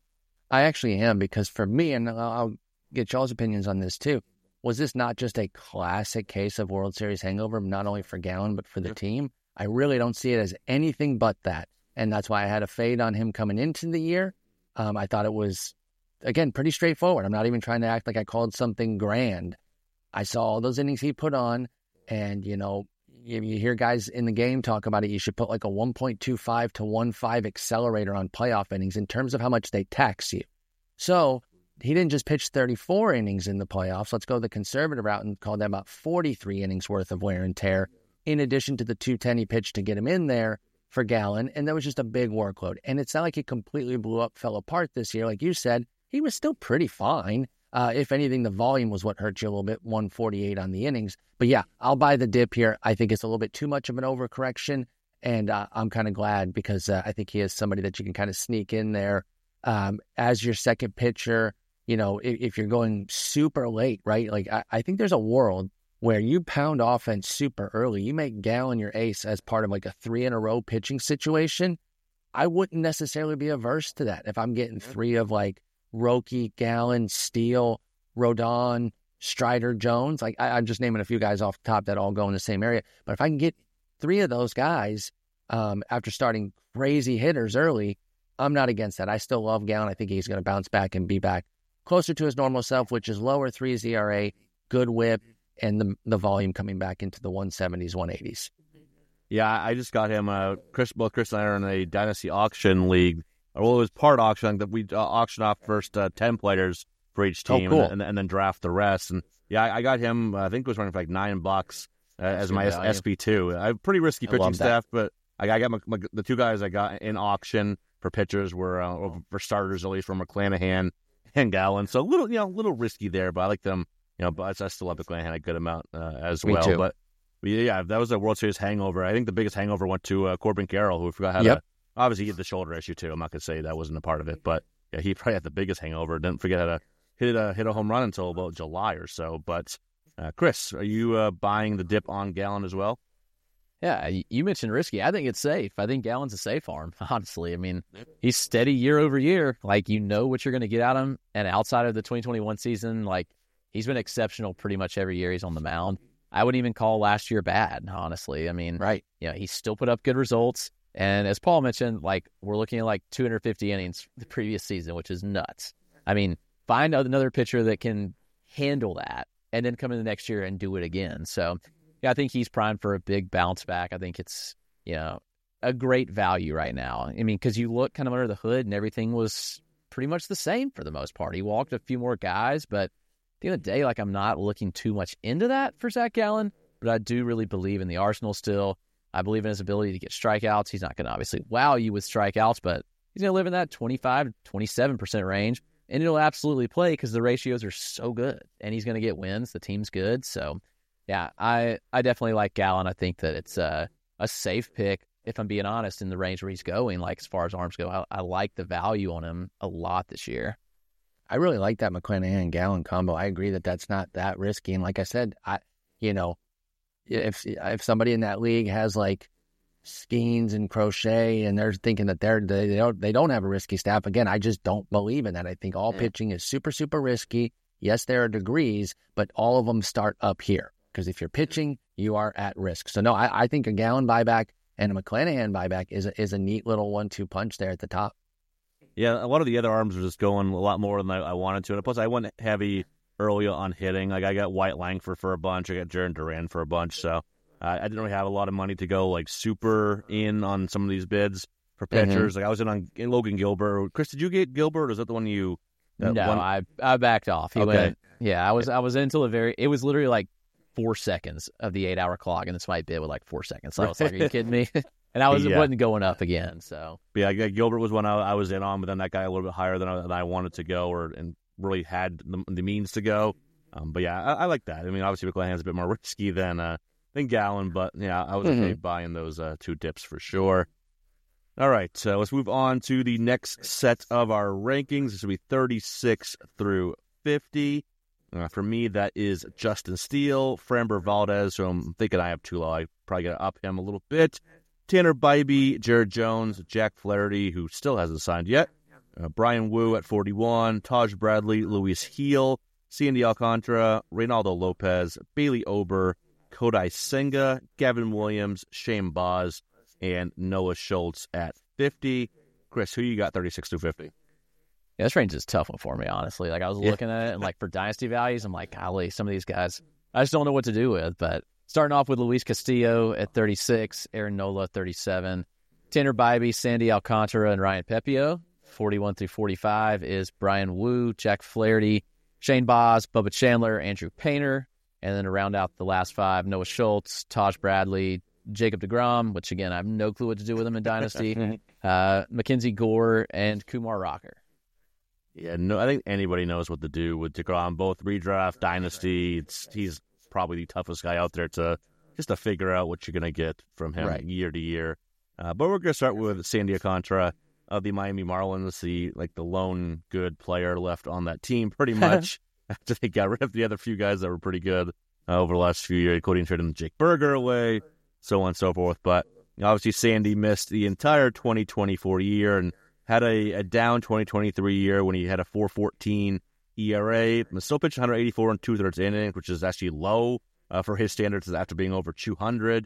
I actually am, because for me, and I'll, I'll get y'all's opinions on this too, was this not just a classic case of World Series hangover, not only for Gallen, but for the team? I really don't see it as anything but that. And that's why I had a fade on him coming into the year. Um, I thought it was, again, pretty straightforward. I'm not even trying to act like I called something grand. I saw all those innings he put on, and, you know, you, you hear guys in the game talk about it. You should put like a one point two five to one point five accelerator on playoff innings in terms of how much they tax you. So he didn't just pitch thirty-four innings in the playoffs. Let's go the conservative route and call that about forty-three innings worth of wear and tear, in addition to the two ten he pitched to get him in there for Gallen. And that was just a big workload. And it's not like he completely blew up, fell apart this year. Like you said, he was still pretty fine. Uh, if anything, the volume was what hurt you a little bit, one forty-eight on the innings. But yeah, I'll buy the dip here. I think it's a little bit too much of an overcorrection, and uh, I'm kind of glad, because uh, I think he is somebody that you can kind of sneak in there um, as your second pitcher. You know, if, if you're going super late, right? Like I, I think there's a world where you pound offense super early. You make Gallen your ace as part of like a three in a row pitching situation. I wouldn't necessarily be averse to that if I'm getting three of like Roki, Gallen, Steele, Rodon, Strider, Jones. Like I, I'm just naming a few guys off the top that all go in the same area. But if I can get three of those guys um, after starting crazy hitters early, I'm not against that. I still love Gallen. I think he's going to bounce back and be back closer to his normal self, which is lower threes E R A, good whip, and the the volume coming back into the one seventies, one eighties. Yeah, I just got him. Uh, Chris, both Chris and I are in a dynasty auction league. Well, it was part auction that we uh, auction off first uh, ten players for each team, oh, cool. and, and, and then draft the rest. And yeah, I, I got him. Uh, I think it was running for like nine bucks uh, as my S P two. I have pretty risky I pitching staff, but I, I got my, my, the two guys I got in auction for pitchers were uh, for starters at least from McClanahan and Gallen. So a little, you know, a little risky there, but I like them. You know, but I still love McClanahan a good amount uh, as Me well. too. But yeah, that was a World Series hangover. I think the biggest hangover went to uh, Corbin Carroll, who forgot how yep. to. Obviously, he had the shoulder issue, too. I'm not going to say that wasn't a part of it. But, yeah, he probably had the biggest hangover. Didn't forget how to hit a, hit a home run until about July or so. But, uh, Chris, are you uh, buying the dip on Gallen as well? Yeah, you mentioned risky. I think it's safe. I think Gallen's a safe arm, honestly. I mean, he's steady year over year. Like, you know what you're going to get out of him. And outside of the twenty twenty-one season, like, he's been exceptional pretty much every year he's on the mound. I wouldn't even call last year bad, honestly. I mean, right. You know, he still put up good results. And as Paul mentioned, like, we're looking at like two hundred fifty innings the previous season, which is nuts. I mean, find another pitcher that can handle that and then come in the next year and do it again. So, yeah, I think he's primed for a big bounce back. I think it's, you know, a great value right now. I mean, because you look kind of under the hood and everything was pretty much the same for the most part. He walked a few more guys, but at the end of the day, like, I'm not looking too much into that for Zach Gallen, but I do really believe in the arsenal still. I believe in his ability to get strikeouts. He's not going to obviously wow you with strikeouts, but he's going to live in that twenty-five to twenty-seven percent range, and it'll absolutely play because the ratios are so good, and he's going to get wins. The team's good. So, yeah, I, I definitely like Gallen. I think that it's a, a safe pick, if I'm being honest, in the range where he's going. Like, as far as arms go, I, I like the value on him a lot this year. I really like that McClanahan and Gallen combo. I agree that that's not that risky. And like I said, I, you know, if if somebody in that league has like Skeens and Crochet and they're thinking that they're they, they don't they don't have a risky staff, again, I just don't believe in that. I think all yeah. pitching is super super risky. Yes, there are degrees, but all of them start up here because if you're pitching, you are at risk. So no, I, I think a Gallen buyback and a McClanahan buyback is a, is a neat little one two punch there at the top. Yeah, a lot of the other arms are just going a lot more than I, I wanted to, and plus I went heavy early on hitting. Like, I got White Langford for a bunch. I got Jaron Duran for a bunch. So uh, I didn't really have a lot of money to go, like, super in on some of these bids for pitchers. Mm-hmm. Like, I was in on Logan Gilbert. Chris, did you get Gilbert, or is that the one you... No, one? I I backed off. He okay. went... Yeah, I was I was until the very... It was literally, like, four seconds of the eight-hour clock, and this might bid with, like, four seconds. So I was like, are you kidding me? And I was, yeah. wasn't going up again, so... But yeah, Gilbert was one I, I was in on, but then that guy a little bit higher than I, than I wanted to go, or and really had the, the means to go. Um, but yeah, I, I like that. I mean, obviously McClanahan's a bit more risky than uh, than Gallen, but yeah, I was mm-hmm. okay buying those uh, two dips for sure. All right, so let's move on to the next set of our rankings. This will be thirty-six through fifty. Uh, for me, that is Justin Steele, Framber Valdez, so I'm thinking I have too low. I probably got to up him a little bit. Tanner Bybee, Jared Jones, Jack Flaherty, who still hasn't signed yet, uh, Brian Wu at forty-one, Taj Bradley, Luis Heel, Sandy Alcantara, Reynaldo Lopez, Bailey Ober, Kodai Senga, Gavin Williams, Shane Baz, and Noah Schultz at fifty. Chris, who you got thirty-six through fifty? Yeah, this range is a tough one for me, honestly. Like, I was Yeah. looking at it, and, like, for dynasty values, I'm like, golly, some of these guys, I just don't know what to do with. But starting off with Luis Castillo at thirty-six, Aaron Nola thirty-seven, Tanner Bybee, Sandy Alcantara, and Ryan Pepio. forty-one through forty-five is Brian Wu, Jack Flaherty, Shane Baz, Bubba Chandler, Andrew Painter. And then to round out the last five, Noah Schultz, Taj Bradley, Jacob deGrom, which, again, I have no clue what to do with him in Dynasty, uh, Mackenzie Gore, and Kumar Rocker. Yeah, no, I think anybody knows what to do with DeGrom, both redraft, dynasty. It's he's probably the toughest guy out there to just to figure out what you're going to get from him Right. year to year. Uh, but we're going to start with Sandy Alcantara of the Miami Marlins, the like the lone good player left on that team, pretty much. After they got rid of the other few guys that were pretty good uh, over the last few years, including trading Jake Berger away, so on and so forth. But obviously, Sandy missed the entire twenty twenty-four year and had a, a down twenty twenty-three year when he had a four fourteen E R A. But still pitched one eighty-four and two-thirds innings, which is actually low uh, for his standards after being over two hundred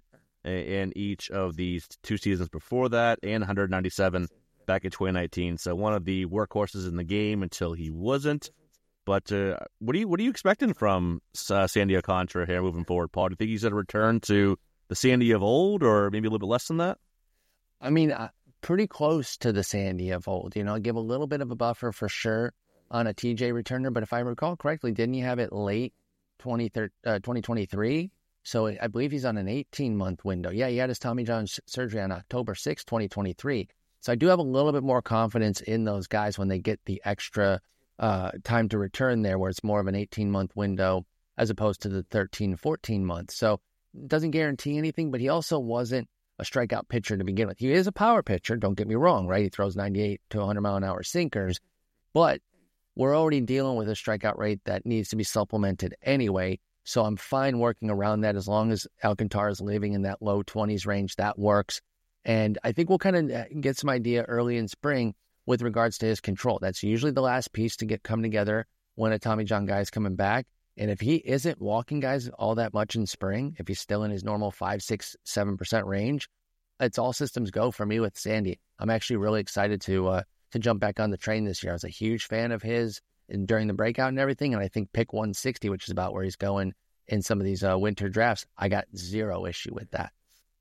in each of these two seasons before that, and one ninety-seven back in twenty nineteen. So one of the workhorses in the game until he wasn't. But uh, what are you what are you expecting from uh, Sandy Alcantara here moving forward, Paul? Do you think he's going to return to the Sandy of old, or maybe a little bit less than that? I mean, uh, pretty close to the Sandy of old. You know, give a little bit of a buffer for sure on a T J returner. But if I recall correctly, didn't he have it late twenty twenty-three? So I believe he's on an eighteen-month window. Yeah, he had his Tommy John surgery on October sixth, twenty twenty-three. So I do have a little bit more confidence in those guys when they get the extra uh, time to return there, where it's more of an eighteen-month window as opposed to the thirteen, fourteen months. So it doesn't guarantee anything, but he also wasn't a strikeout pitcher to begin with. He is a power pitcher, don't get me wrong, right? He throws ninety-eight to one hundred mile an hour sinkers, but we're already dealing with a strikeout rate that needs to be supplemented anyway. So I'm fine working around that as long as Alcantara is living in that low twenties range. That works. And I think we'll kind of get some idea early in spring with regards to his control. That's usually the last piece to get come together when a Tommy John guy is coming back. And if he isn't walking guys all that much in spring, if he's still in his normal five, six, seven percent range, it's all systems go for me with Sandy. I'm actually really excited to uh, to jump back on the train this year. I was a huge fan of his during the breakout and everything, and I think pick one sixty, which is about where he's going in some of these uh, winter drafts, I got zero issue with that.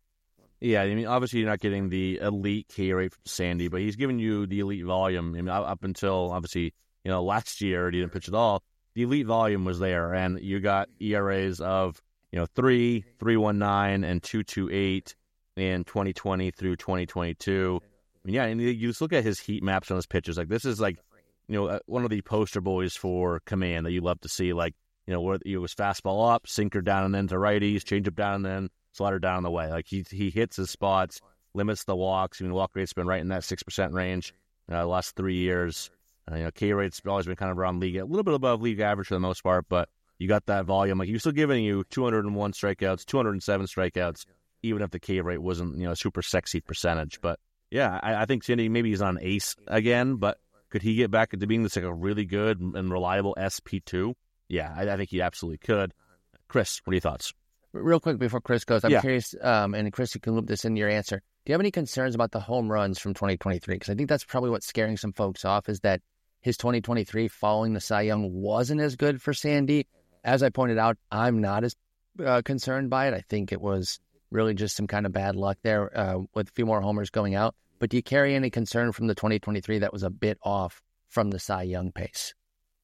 Yeah, I mean, obviously you're not getting the elite K rate from Sandy, but he's giving you the elite volume. I mean, up until, obviously, you know, last year he didn't pitch at all. The elite volume was there, and you got E R As of, you know, three, three one nine, and two two eight in twenty twenty through twenty twenty-two. I mean, yeah, and you just look at his heat maps on his pitches. Like, this is like, you know, one of the poster boys for command that you love to see. Like, you know, where it was fastball up, sinker down and then to righties, change up down and then slider down on the way. Like, he he hits his spots, limits the walks. I mean, walk rate's been right in that six percent range uh, the last three years. Uh, you know, K rate's always been kind of around league, a little bit above league average for the most part, but you got that volume. Like, he was still giving you two hundred one strikeouts, two hundred seven strikeouts, even if the K rate wasn't, you know, a super sexy percentage. But yeah, I, I think Sandy, maybe he's on ace again, but could he get back into being this like a really good and reliable S P two? Yeah, I, I think he absolutely could. Chris, what are your thoughts? Real quick before Chris goes, I'm Yeah. curious, um, and Chris, you can loop this into your answer. Do you have any concerns about the home runs from twenty twenty-three? Because I think that's probably what's scaring some folks off, is that his twenty twenty-three following the Cy Young wasn't as good for Sandy. As I pointed out, I'm not as uh, concerned by it. I think it was really just some kind of bad luck there uh, with a few more homers going out. But do you carry any concern from the twenty twenty-three that was a bit off from the Cy Young pace?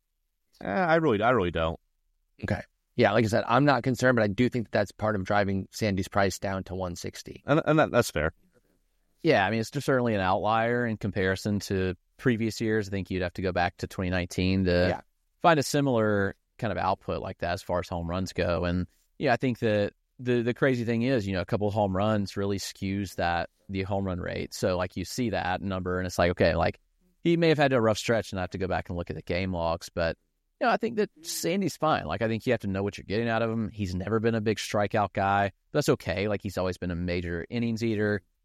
Eh, I really, I really don't. Okay. Yeah, like I said, I'm not concerned, but I do think that that's part of driving Sandy's price down to one sixty. And, and that, that's fair. Yeah, I mean, it's certainly an outlier in comparison to previous years. I think you'd have to go back to twenty nineteen to Yeah. find a similar kind of output like that as far as home runs go. And yeah, I think that the the crazy thing is, you know, a couple of home runs really skews that the home run rate. So like you see that number and it's like, okay, like he may have had a rough stretch and I have to go back and look at the game logs, but you know, I think that Sandy's fine. Like, I think you have to know what you're getting out of him. He's never been a big strikeout guy. That's okay. Like, he's always been a major innings eater.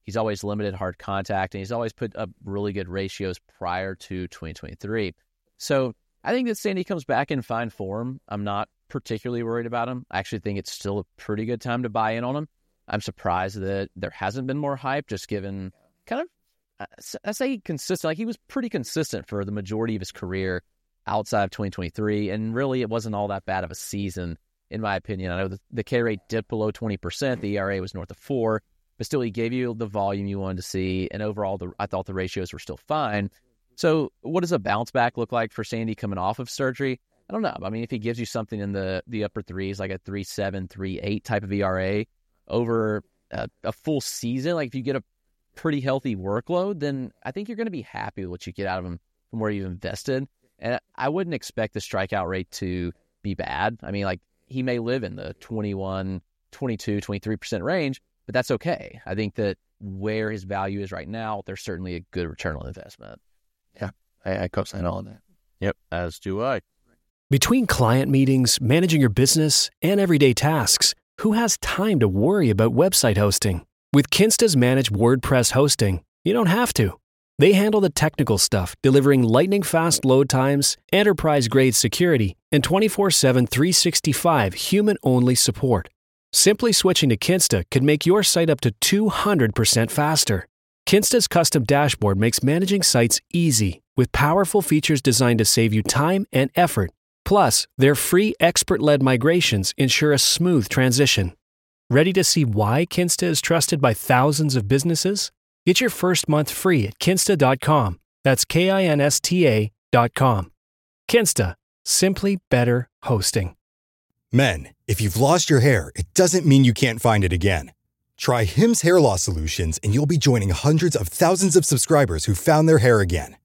He's always limited hard contact, and he's always put up really good ratios prior to twenty twenty-three. So I think that Sandy comes back in fine form. I'm not particularly worried about him. I actually think it's still a pretty good time to buy in on him. I'm surprised that there hasn't been more hype, just given kind of, I say consistent, like he was pretty consistent for the majority of his career outside of twenty twenty-three, and really it wasn't all that bad of a season, in my opinion. I know the, the K rate dipped below twenty percent, the E R A was north of four, but still he gave you the volume you wanted to see, and overall the, I thought the ratios were still fine. So what does a bounce back look like for Sandy coming off of surgery? I don't know. I mean, if he gives you something in the, the upper threes, like a three seven, three eight type of E R A over a, a full season, like if you get a pretty healthy workload, then I think you're going to be happy with what you get out of him from where you've invested. And I wouldn't expect the strikeout rate to be bad. I mean, like he may live in the twenty-one, twenty-two, twenty-three percent range, but that's okay. I think that where his value is right now, there's certainly a good return on investment. Yeah, I, I co-sign all of that. Yep, as do I. Between client meetings, managing your business, and everyday tasks, who has time to worry about website hosting? With Kinsta's managed WordPress hosting, you don't have to. They handle the technical stuff, delivering lightning-fast load times, enterprise-grade security, and twenty-four seven, three sixty-five human-only support. Simply switching to Kinsta could make your site up to two hundred percent faster. Kinsta's custom dashboard makes managing sites easy, with powerful features designed to save you time and effort. Plus, their free expert-led migrations ensure a smooth transition. Ready to see why Kinsta is trusted by thousands of businesses? Get your first month free at kinsta dot com. That's K I N S T A dot com. Kinsta. Simply better hosting. Men, if you've lost your hair, it doesn't mean you can't find it again. Try Hims Hair Loss Solutions and you'll be joining hundreds of thousands of subscribers who found their hair again.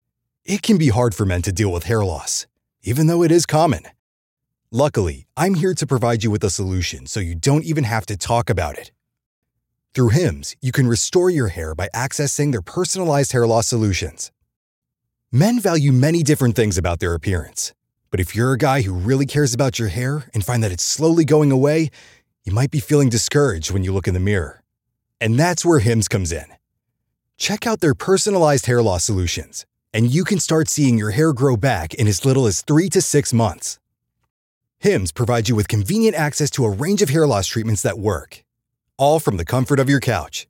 It can be hard for men to deal with hair loss, even though it is common. Luckily, I'm here to provide you with a solution so you don't even have to talk about it. Through Hims, you can restore your hair by accessing their personalized hair loss solutions. Men value many different things about their appearance, but if you're a guy who really cares about your hair and find that it's slowly going away, you might be feeling discouraged when you look in the mirror. And that's where Hims comes in. Check out their personalized hair loss solutions, and you can start seeing your hair grow back in as little as three to six months. Hims provides you with convenient access to a range of hair loss treatments that work, all from the comfort of your couch.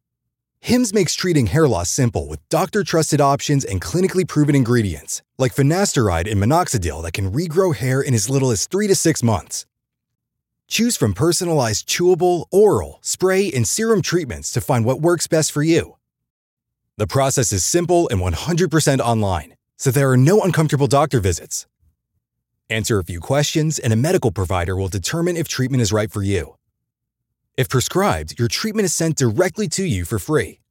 Hims makes treating hair loss simple with doctor-trusted options and clinically proven ingredients, like finasteride and minoxidil that can regrow hair in as little as three to six months. Choose from personalized chewable, oral, spray, and serum treatments to find what works best for you. The process is simple and one hundred percent online, so there are no uncomfortable doctor visits. Answer a few questions, and a medical provider will determine if treatment is right for you. If prescribed, your treatment is sent directly to you for free.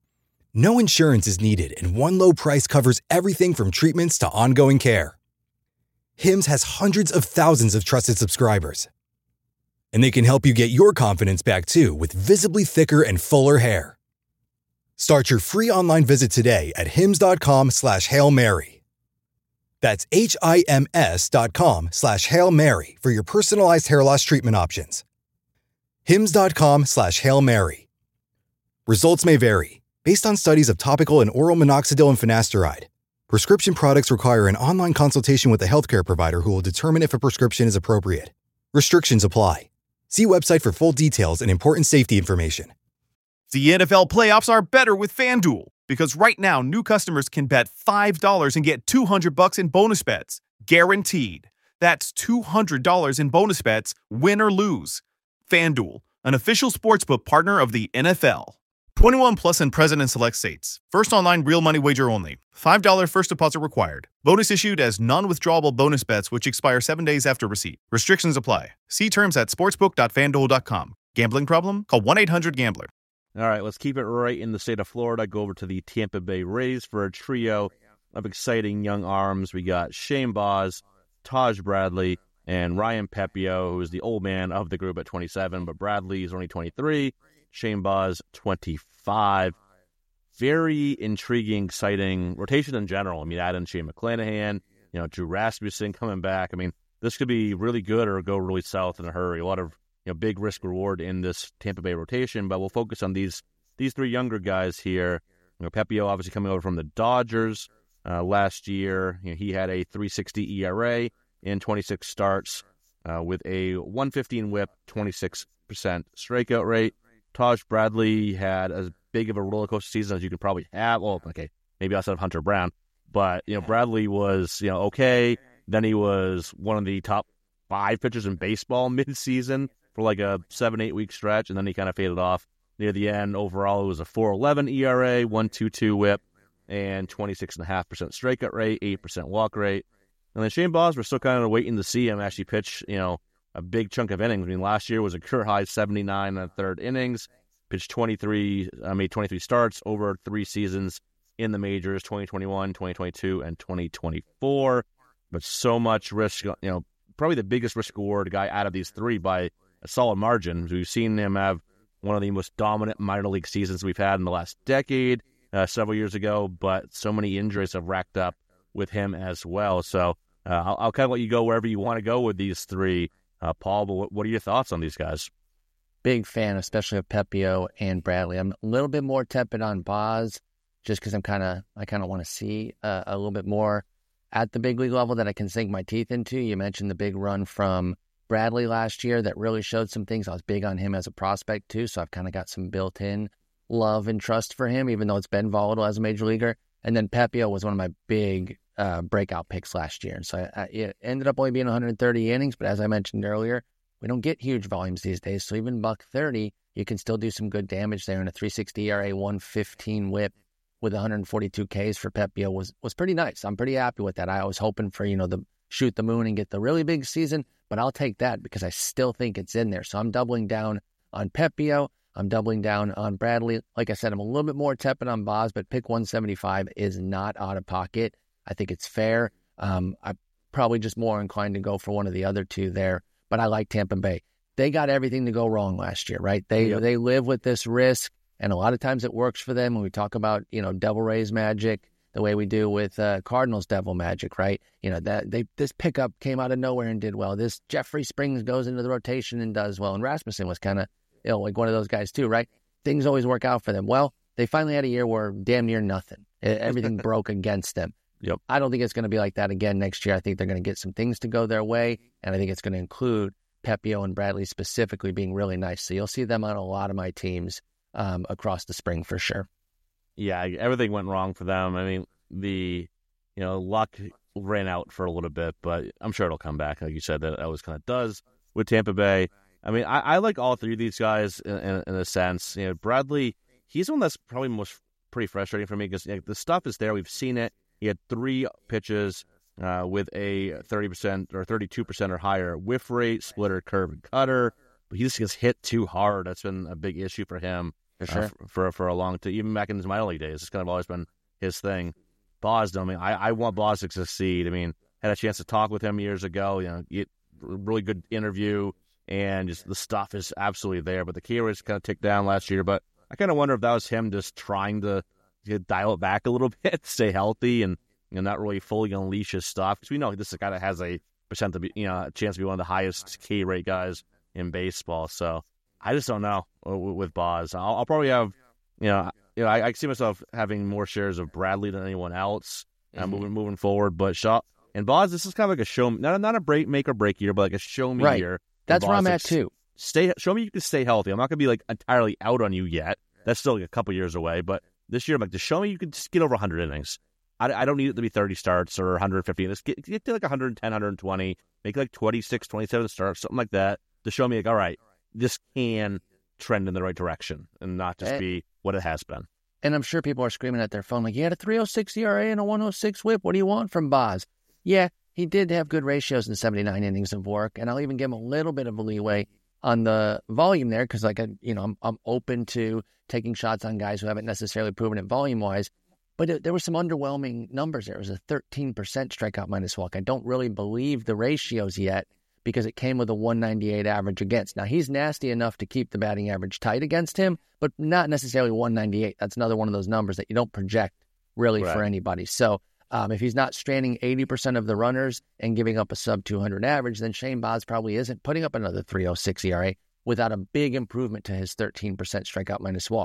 No insurance is needed, and one low price covers everything from treatments to ongoing care. Hims has hundreds of thousands of trusted subscribers. And they can help you get your confidence back too with visibly thicker and fuller hair. Start your free online visit today at hims dot com slash Hail Mary. That's H-I-M-S dot com slash Hail Mary for your personalized hair loss treatment options. hims dot com slash Hail Mary. Results may vary, based on studies of topical and oral minoxidil and finasteride. Prescription products require an online consultation with a healthcare provider who will determine if a prescription is appropriate. Restrictions apply. See website for full details and important safety information. The N F L playoffs are better with FanDuel, because right now new customers can bet five dollars and get two hundred bucks in bonus bets, guaranteed. That's two hundred dollars in bonus bets, win or lose. FanDuel, an official sportsbook partner of the N F L. twenty-one plus and present in select states. First online real money wager only. five dollars first deposit required. Bonus issued as non-withdrawable bonus bets which expire seven days after receipt. Restrictions apply. See terms at sportsbook dot fan duel dot com. Gambling problem? Call one eight hundred gambler. All right, let's keep it right in the state of Florida. Go over to the Tampa Bay Rays for a trio of exciting young arms. We got Shane Baz, Taj Bradley, and Ryan Pepiot, who is the old man of the group at twenty-seven, but Bradley is only twenty-three, Shane Baz twenty-five. Very intriguing, exciting rotation in general. I mean, add in Shane McClanahan, you know, Drew Rasmussen coming back. I mean, this could be really good or go really south in a hurry. A lot of, you know, big risk reward in this Tampa Bay rotation, but we'll focus on these these three younger guys here, you know, Pepiot obviously coming over from the Dodgers uh, last year. You know, he had a three sixty E R A in twenty-six starts uh, with a one fifteen whip, twenty-six percent strikeout rate. Taj Bradley had as big of a roller coaster season as you could probably have. Well, okay, maybe outside of Hunter Brown, but you know, Bradley was you know okay. Then he was one of the top five pitchers in baseball mid-season for like a seven, eight week stretch, and then he kind of faded off near the end. Overall, it was a four eleven E R A, one twenty-two whip, and twenty-six point five percent strikeout rate, eight percent walk rate. And then Shane Baz, we're still kind of waiting to see him actually pitch, you know, a big chunk of innings. I mean, last year was a career high seventy-nine and a third innings, pitched twenty-three, I mean, twenty-three starts over three seasons in the majors, twenty twenty-one, twenty twenty-two, and twenty twenty-four. But so much risk, you know, probably the biggest risk reward guy out of these three by a solid margin. We've seen him have one of the most dominant minor league seasons we've had in the last decade, uh, several years ago, but so many injuries have racked up with him as well. So uh, I'll, I'll kind of let you go wherever you want to go with these three. Uh, Paul, but what, what are your thoughts on these guys? Big fan, especially of Pepiot and Bradley. I'm a little bit more tepid on Baz, just because I'm kind of I kind of want to see uh, a little bit more at the big league level that I can sink my teeth into. You mentioned the big run from Bradley last year that really showed some things. I was big on him as a prospect too, so I've kind of got some built-in love and trust for him, even though it's been volatile as a major leaguer. And then Pepiot was one of my big uh, breakout picks last year, and so I, I, it ended up only being one hundred thirty innings. But as I mentioned earlier, we don't get huge volumes these days, so even buck thirty, you can still do some good damage there. In a three sixty E R A, one fifteen whip with one hundred forty-two Ks for Pepiot was was pretty nice. I'm pretty happy with that. I was hoping for, you know, the shoot the moon and get the really big season, but I'll take that because I still think it's in there. So I'm doubling down on Pepiot. I'm doubling down on Bradley. Like I said, I'm a little bit more tepid on Baz, but pick one seventy-five is not out of pocket. I think it's fair. Um, I'm probably just more inclined to go for one of the other two there, but I like Tampa Bay. They got everything to go wrong last year, right? They yep. they live with this risk, and a lot of times it works for them. When we talk about, you know, Devil Rays magic, the way we do with uh, Cardinals Devil magic, right? You know, that they this pickup came out of nowhere and did well. This Jeffrey Springs goes into the rotation and does well. And Rasmussen was kind of, you know, like one of those guys too, right? Things always work out for them. Well, they finally had a year where damn near nothing. Everything broke against them. Yep. I don't think it's going to be like that again next year. I think they're going to get some things to go their way, and I think it's going to include Pepiot and Bradley specifically being really nice. So you'll see them on a lot of my teams um, across the spring for sure. Yeah, everything went wrong for them. I mean, the you know luck ran out for a little bit, but I'm sure it'll come back. Like you said, that always kind of does with Tampa Bay. I mean, I, I like all three of these guys in, in, in a sense. You know, Bradley, he's one that's probably most pretty frustrating for me because you know, the stuff is there. We've seen it. He had three pitches uh, with a thirty percent or thirty-two percent or higher whiff rate, splitter, curve, and cutter. But he just gets hit too hard. That's been a big issue for him for sure. uh, for, for for a long time. Even back in his minor league days, it's kind of always been his thing. Baz, I mean, I, I want Baz to succeed. I mean, had a chance to talk with him years ago. You know, get really good interview, and just the stuff is absolutely there. But the key rates kind of ticked down last year. But I kind of wonder if that was him just trying to to dial it back a little bit, stay healthy, and you know, not really fully unleash his stuff. Because we know this is a guy that has a percent to be, you know, a chance to be one of the highest K rate guys in baseball. So I just don't know with Baz. I'll, I'll probably have, you know, you know, I, I see myself having more shares of Bradley than anyone else uh, mm-hmm. moving moving forward. But Shaw and Baz, this is kind of like a show, not not a break make or break year, but like a show me right. year. That's where I'm like, at too. Stay, show me you can stay healthy. I'm not gonna be like entirely out on you yet. That's still like a couple years away, but. This year, I'm like, just show me you can just get over one hundred innings. I, I don't need it to be thirty starts or one hundred fifty. Just get, get to like one hundred ten, one hundred twenty, make like twenty-six, twenty-seven starts, something like that, to show me, like, all right, this can trend in the right direction and not just and, be what it has been. And I'm sure people are screaming at their phone, like, he had a three oh six E R A and a one oh six whip. What do you want from Baz? Yeah, he did have good ratios in seventy-nine innings of work, and I'll even give him a little bit of a leeway on the volume there, because like I, you know, I'm I'm open to taking shots on guys who haven't necessarily proven it volume wise, but it, there were some underwhelming numbers. There was a thirteen percent strikeout minus walk. I don't really believe the ratios yet because it came with a one ninety-eight average against. Now he's nasty enough to keep the batting average tight against him, but not necessarily one ninety-eight. That's another one of those numbers that you don't project really right. for anybody. So um, if he's not stranding eighty percent of the runners and giving up a sub two hundred average, then Shane Baz probably isn't putting up another three oh six E R A without a big improvement to his thirteen percent strikeout minus walk.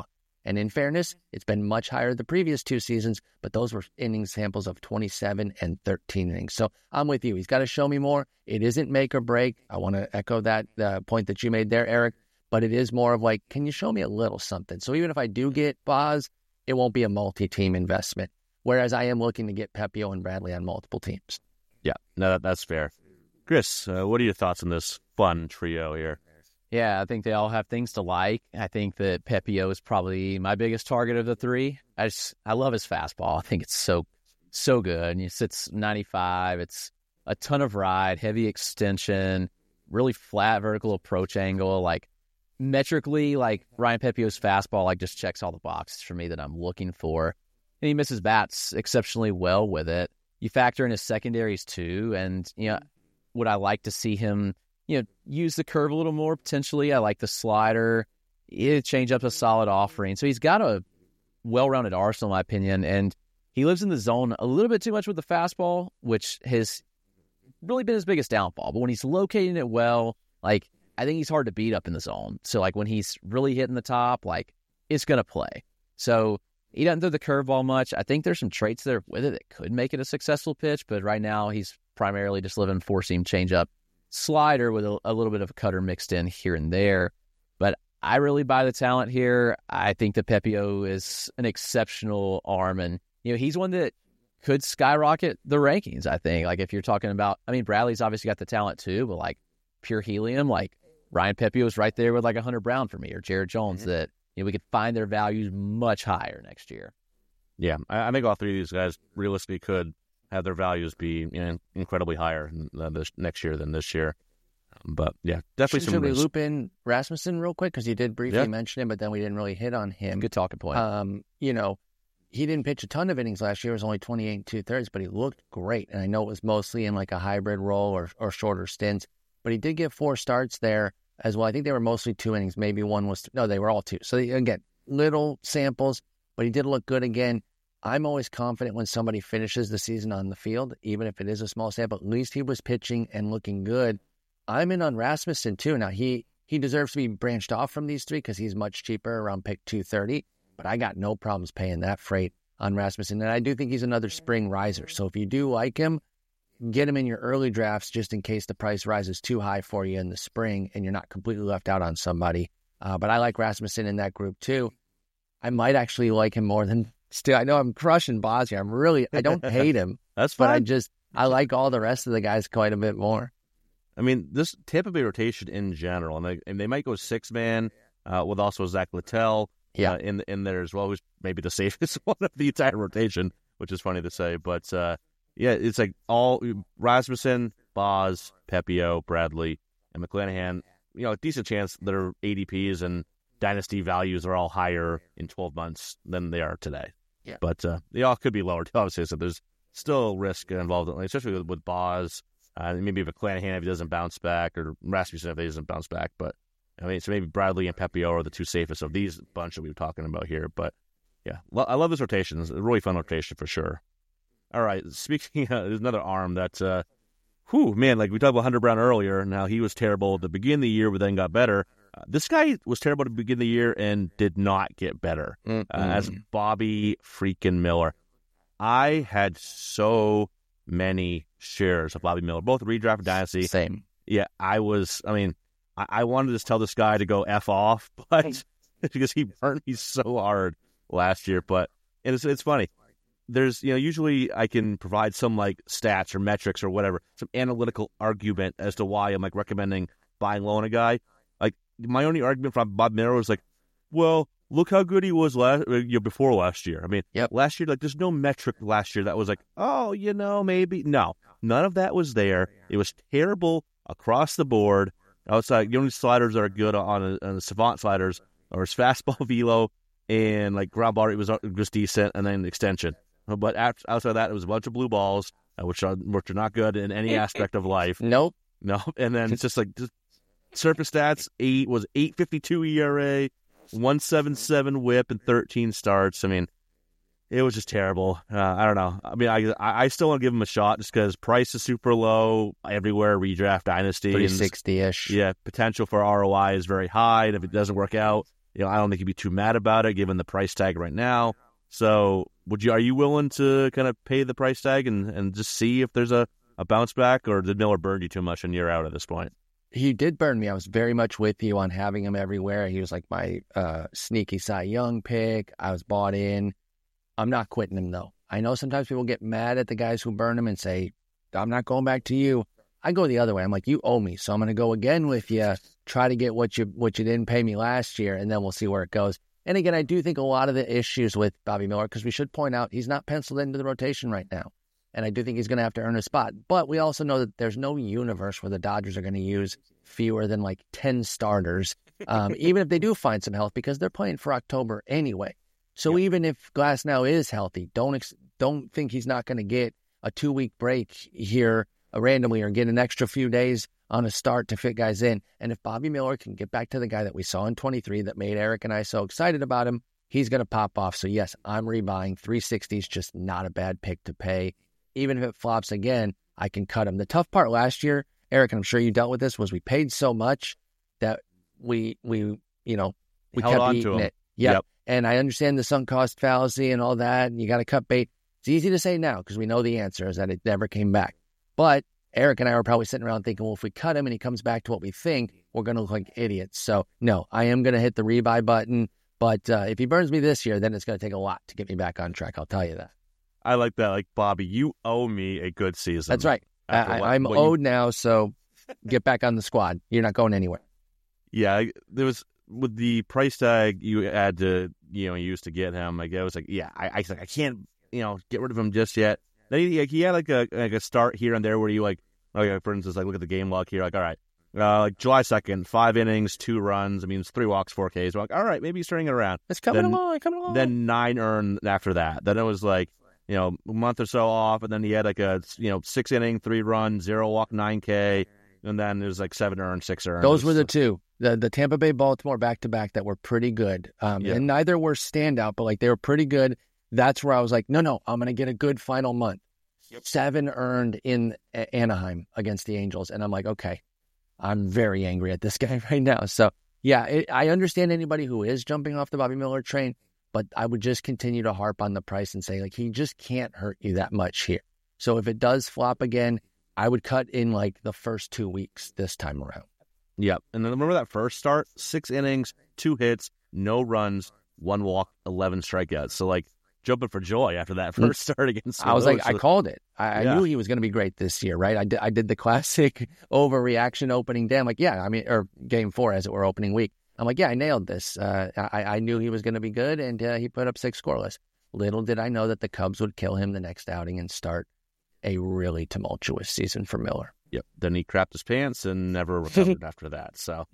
And in fairness, it's been much higher the previous two seasons, but those were inning samples of twenty-seven and thirteen innings. So I'm with you. He's got to show me more. It isn't make or break. I want to echo that uh, point that you made there, Eric, but it is more of like, can you show me a little something? So even if I do get Boz, it won't be a multi-team investment, whereas I am looking to get Pepiot and Bradley on multiple teams. Yeah, no, that, that's fair. Chris, uh, what are your thoughts on this fun trio here? Yeah, I think they all have things to like. I think that Pepiot is probably my biggest target of the three. I just, I love his fastball. I think it's so, so good. And he sits ninety-five. It's a ton of ride, heavy extension, really flat vertical approach angle. Like, metrically, like, Ryan Pepiot's fastball, like, just checks all the boxes for me that I'm looking for. And he misses bats exceptionally well with it. You factor in his secondaries, too, and, you know, would I like to see him, you know, use the curve a little more potentially? I like the slider. It change up a solid offering. So he's got a well-rounded arsenal, in my opinion, and he lives in the zone a little bit too much with the fastball, which has really been his biggest downfall. But when he's locating it well, like, I think he's hard to beat up in the zone. So, like, when he's really hitting the top, like, it's going to play. So he doesn't throw the curveball much. I think there's some traits there with it that could make it a successful pitch, but right now he's primarily just living four-seam changeup, slider with a, a little bit of a cutter mixed in here and there. But I really buy the talent here. I think that Pepiot is an exceptional arm, and you know he's one that could skyrocket the rankings, I think. Like, if you're talking about, I mean, Bradley's obviously got the talent too, but like pure helium, like Ryan Pepiot is right there with like a Hunter Brown for me, or Jared Jones, mm-hmm. that you know we could find their values much higher next year. Yeah, I, I think all three of these guys realistically could have their values be you know, incredibly higher uh, this next year than this year. But yeah, definitely should, some. Should we loop in Rasmussen real quick, because you did briefly yeah. mention him, but then we didn't really hit on him. Good talking point. Um, you know, he didn't pitch a ton of innings last year. It was only twenty-eight and two thirds, but he looked great. And I know it was mostly in like a hybrid role or or shorter stints, but he did get four starts there as well. I think they were mostly two innings. Maybe one was no, they were all two. So again, little samples, but he did look good again. I'm always confident when somebody finishes the season on the field, even if it is a small sample. At least he was pitching and looking good. I'm in on Rasmussen too. Now, he he deserves to be branched off from these three because he's much cheaper, around pick two thirty. But I got no problems paying that freight on Rasmussen. And I do think he's another spring riser. So if you do like him, get him in your early drafts just in case the price rises too high for you in the spring and you're not completely left out on somebody. Uh, but I like Rasmussen in that group too. I might actually like him more than... Still, I know I'm crushing Boz here. I'm really, I don't hate him. That's fine. But I just, I like all the rest of the guys quite a bit more. I mean, this Tampa Bay rotation in general, and they, and they might go six-man uh, with also Zach Littell yeah. uh, in in there as well, who's maybe the safest one of the entire rotation, which is funny to say. But, uh, yeah, it's like all Rasmussen, Boz, Pepiot, Bradley, and McClanahan, you know, a decent chance their A D Ps and dynasty values are all higher in twelve months than they are today. Yeah. But uh, they all could be lower, obviously, so there's still risk involved, especially with, with Boz, uh, maybe if McClanahan if he doesn't bounce back, or Rasmussen if he doesn't bounce back. But, I mean, so maybe Bradley and Pepiot are the two safest of these bunch that we were talking about here. But, yeah, lo- I love this rotation. It's a really fun rotation for sure. All right, speaking of, there's another arm that, uh, whew, man, like we talked about Hunter Brown earlier. Now, he was terrible at the beginning of the year, but then got better. Uh, this guy was terrible at the beginning of the year and did not get better uh, as Bobby freaking Miller. I had so many shares of Bobby Miller, both redraft and dynasty. Same. Yeah, I was, I mean, I, I wanted to just tell this guy to go F off, but because he burned me so hard last year. But and it's, it's funny. There's, you know, usually I can provide some like stats or metrics or whatever, some analytical argument as to why I'm like recommending buying low on a guy. Like, my only argument from Bob Miller was like, well, look how good he was last you know, before last year. I mean, yep. last year, like, there's no metric last year that was like, oh, you know, maybe. No, none of that was there. It was terrible across the board. Outside, the only sliders that are good on, a, on the Savant sliders are his fastball velo and like ground ball. It was just decent, and then extension. But after, outside of that, it was a bunch of blue balls, uh, which are which are not good in any aspect of life. Nope. No, and then it's just like just surface stats. Eight was eight fifty two E R A, one seven seven WHIP, and thirteen starts. I mean, it was just terrible. Uh, I don't know. I mean, I I still want to give him a shot just because price is super low everywhere. Redraft dynasty, three sixty ish. Yeah, potential for R O I is very high, and if it doesn't work out, you know, I don't think you'd be too mad about it given the price tag right now. So would you, are you willing to kind of pay the price tag and, and just see if there's a, a bounce back, or did Miller burn you too much and you're out at this point? He did burn me. I was very much with you on having him everywhere. He was like my uh, sneaky Cy Young pick. I was bought in. I'm not quitting him, though. I know sometimes people get mad at the guys who burn him and say, I'm not going back to you. I go the other way. I'm like, you owe me, so I'm going to go again with you, try to get what you what you didn't pay me last year, and then we'll see where it goes. And again, I do think a lot of the issues with Bobby Miller, because we should point out he's not penciled into the rotation right now. And I do think he's going to have to earn a spot. But we also know that there's no universe where the Dodgers are going to use fewer than like ten starters, um, even if they do find some health, because they're playing for October anyway. So yep. Even if Glasnow is healthy, don't ex- don't think he's not going to get a two-week break here uh, randomly or get an extra few days on a start to fit guys in. And if Bobby Miller can get back to the guy that we saw in twenty-three that made Eric and I so excited about him, he's going to pop off. So yes, I'm rebuying. three sixty is just not a bad pick to pay. Even if it flops again, I can cut him. The tough part last year, Eric, and I'm sure you dealt with this, was we paid so much that we, we you know, we Held kept on eating to him. it. Yep. Yep. And I understand the sunk cost fallacy and all that, and you got to cut bait. It's easy to say now because we know the answer is that it never came back. But Eric and I were probably sitting around thinking, well, if we cut him and he comes back to what we think, we're going to look like idiots. So, no, I am going to hit the rebuy button. But uh, if he burns me this year, then it's going to take a lot to get me back on track. I'll tell you that. I like that. Like, Bobby, you owe me a good season. That's right. I, what, I'm what owed you... now, so get back on the squad. You're not going anywhere. Yeah, there was, with the price tag you had to, you know, use to get him, like, I was like, yeah, I, I, I can't, you know, get rid of him just yet. Then he, like, he had like a like a start here and there where you like, like for instance, like look at the game log here, like, all right, uh, like July second, five innings, two runs. I mean, it's three walks, four Ks. We're like, all right, maybe he's turning it around. It's coming then, along, coming along. Then nine earned after that. Then it was like, you know, a month or so off, and then he had like a, you know, six inning, three run, zero walk, nine K, and then there's like seven earned, six earned. Those were the two, the the Tampa Bay Baltimore back to back that were pretty good, um, yeah. And neither were standout, but like they were pretty good. That's where I was like, no, no, I'm going to get a good final month. Yep. Seven earned in a- Anaheim against the Angels, and I'm like, okay, I'm very angry at this guy right now. So yeah, it, I understand anybody who is jumping off the Bobby Miller train. But I would just continue to harp on the price and say, like, he just can't hurt you that much here. So if it does flop again, I would cut in, like, the first two weeks this time around. Yep. And then remember that first start? Six innings, two hits, no runs, one walk, eleven strikeouts. So, like, jumping for joy after that first start against I was like, so, I called it. I, yeah. I knew he was going to be great this year, right? I did, I did the classic overreaction opening day. I'm like, yeah, I mean, or game four, as it were, opening week. I'm like, yeah, I nailed this. Uh, I, I knew he was going to be good, and uh, he put up six scoreless. Little did I know that the Cubs would kill him the next outing and start a really tumultuous season for Miller. Yep. Then he crapped his pants and never recovered after that. So,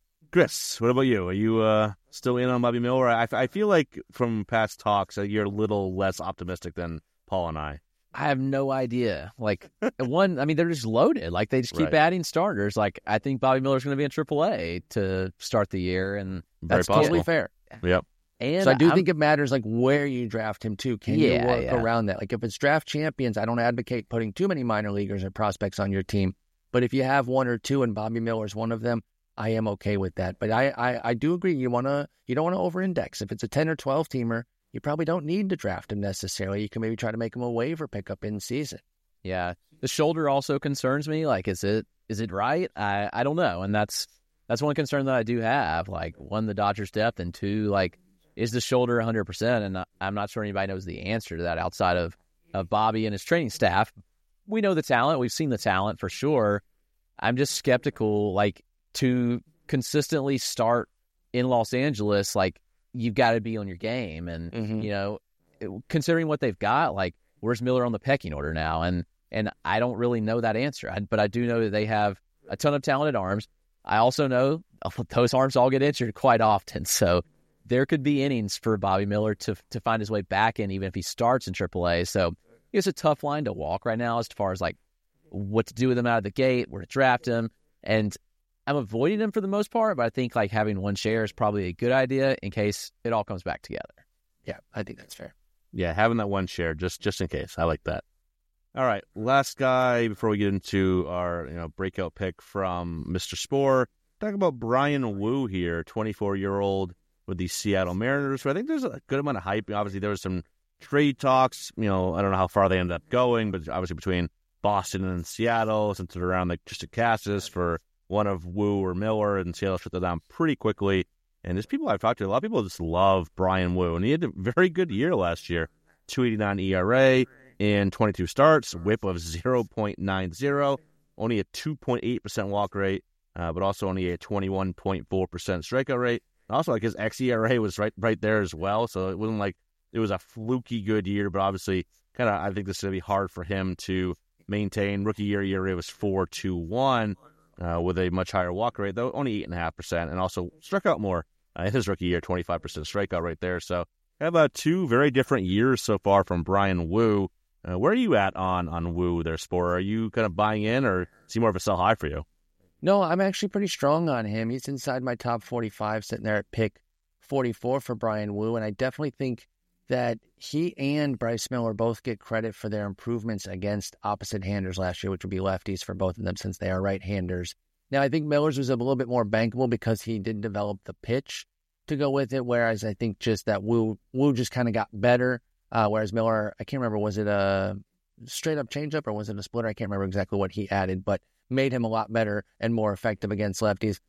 Chris, what about you? Are you uh, still in on Bobby Miller? I, I feel like from past talks that you're a little less optimistic than Paul and I. I have no idea. Like, one, I mean, they're just loaded. Like, they just keep right. adding starters. Like, I think Bobby Miller's going to be in triple A to start the year, and Very that's possible. totally fair. Yep. And so I do I'm, think it matters, like, where you draft him, too. Can Yeah, you work yeah. around that? Like, if it's draft champions, I don't advocate putting too many minor leaguers or prospects on your team. But if you have one or two and Bobby Miller's one of them, I am okay with that. But I, I, I do agree you want to you don't want to over-index. If it's a ten or twelve teamer, you probably don't need to draft him necessarily. You can maybe try to make him a waiver pickup in season. Yeah. The shoulder also concerns me. Like, is it is it right? I, I don't know. And that's that's one concern that I do have. Like, one, the Dodgers' depth, and two, like, is the shoulder one hundred percent? And I'm not sure anybody knows the answer to that outside of, of Bobby and his training staff. We know the talent. We've seen the talent for sure. I'm just skeptical, like, to consistently start in Los Angeles, like, you've got to be on your game. And, Mm-hmm. you know, considering what they've got, like, where's Miller on the pecking order now? And and I don't really know that answer. I, but I do know that they have a ton of talented arms. I also know those arms all get injured quite often. So there could be innings for Bobby Miller to to find his way back in, even if he starts in triple A. So it's a tough line to walk right now as far as, like, what to do with him out of the gate, where to draft him. And I'm avoiding him for the most part, but I think, like, having one share is probably a good idea in case it all comes back together. Yeah, I think that's fair. Yeah, having that one share just just in case. I like that. All right, last guy before we get into our you know breakout pick from Mister Spore. Talk about Brian Wu here, twenty-four-year-old with the Seattle Mariners. So I think there's a good amount of hype. Obviously, there was some trade talks. You know, I don't know how far they ended up going, but obviously between Boston and Seattle, centered around like just a Cassis for one of Wu or Miller, and Seattle shut that down pretty quickly. And there's people I've talked to, a lot of people just love Bryan Woo, and he had a very good year last year. two eighty-nine E R A in twenty-two starts, whip of zero point nine zero, only a two point eight percent walk rate, uh, but also only a twenty-one point four percent strikeout rate. And also, like his X E R A was right right there as well, so it wasn't like it was a fluky good year, but obviously, kind of, I think this is going to be hard for him to maintain. Rookie year E R A was four point two one uh, with a much higher walk rate, though only eight point five percent, and also struck out more uh, in his rookie year, twenty-five percent strikeout rate there. So, have uh, two very different years so far from Bryan Woo. Uh, where are you at on on Woo there, Spore? Are you kind of buying in, or is he more of a sell high for you? No, I'm actually pretty strong on him. He's inside my top forty-five, sitting there at pick forty-four for Bryan Woo, and I definitely think that he and Bryce Miller both get credit for their improvements against opposite-handers last year, which would be lefties for both of them since they are right-handers. Now, I think Miller's was a little bit more bankable because he did develop the pitch to go with it, whereas I think just that Woo, Woo just kind of got better, uh, whereas Miller, I can't remember, was it a straight-up changeup or was it a splitter? I can't remember exactly what he added, but made him a lot better and more effective against lefties.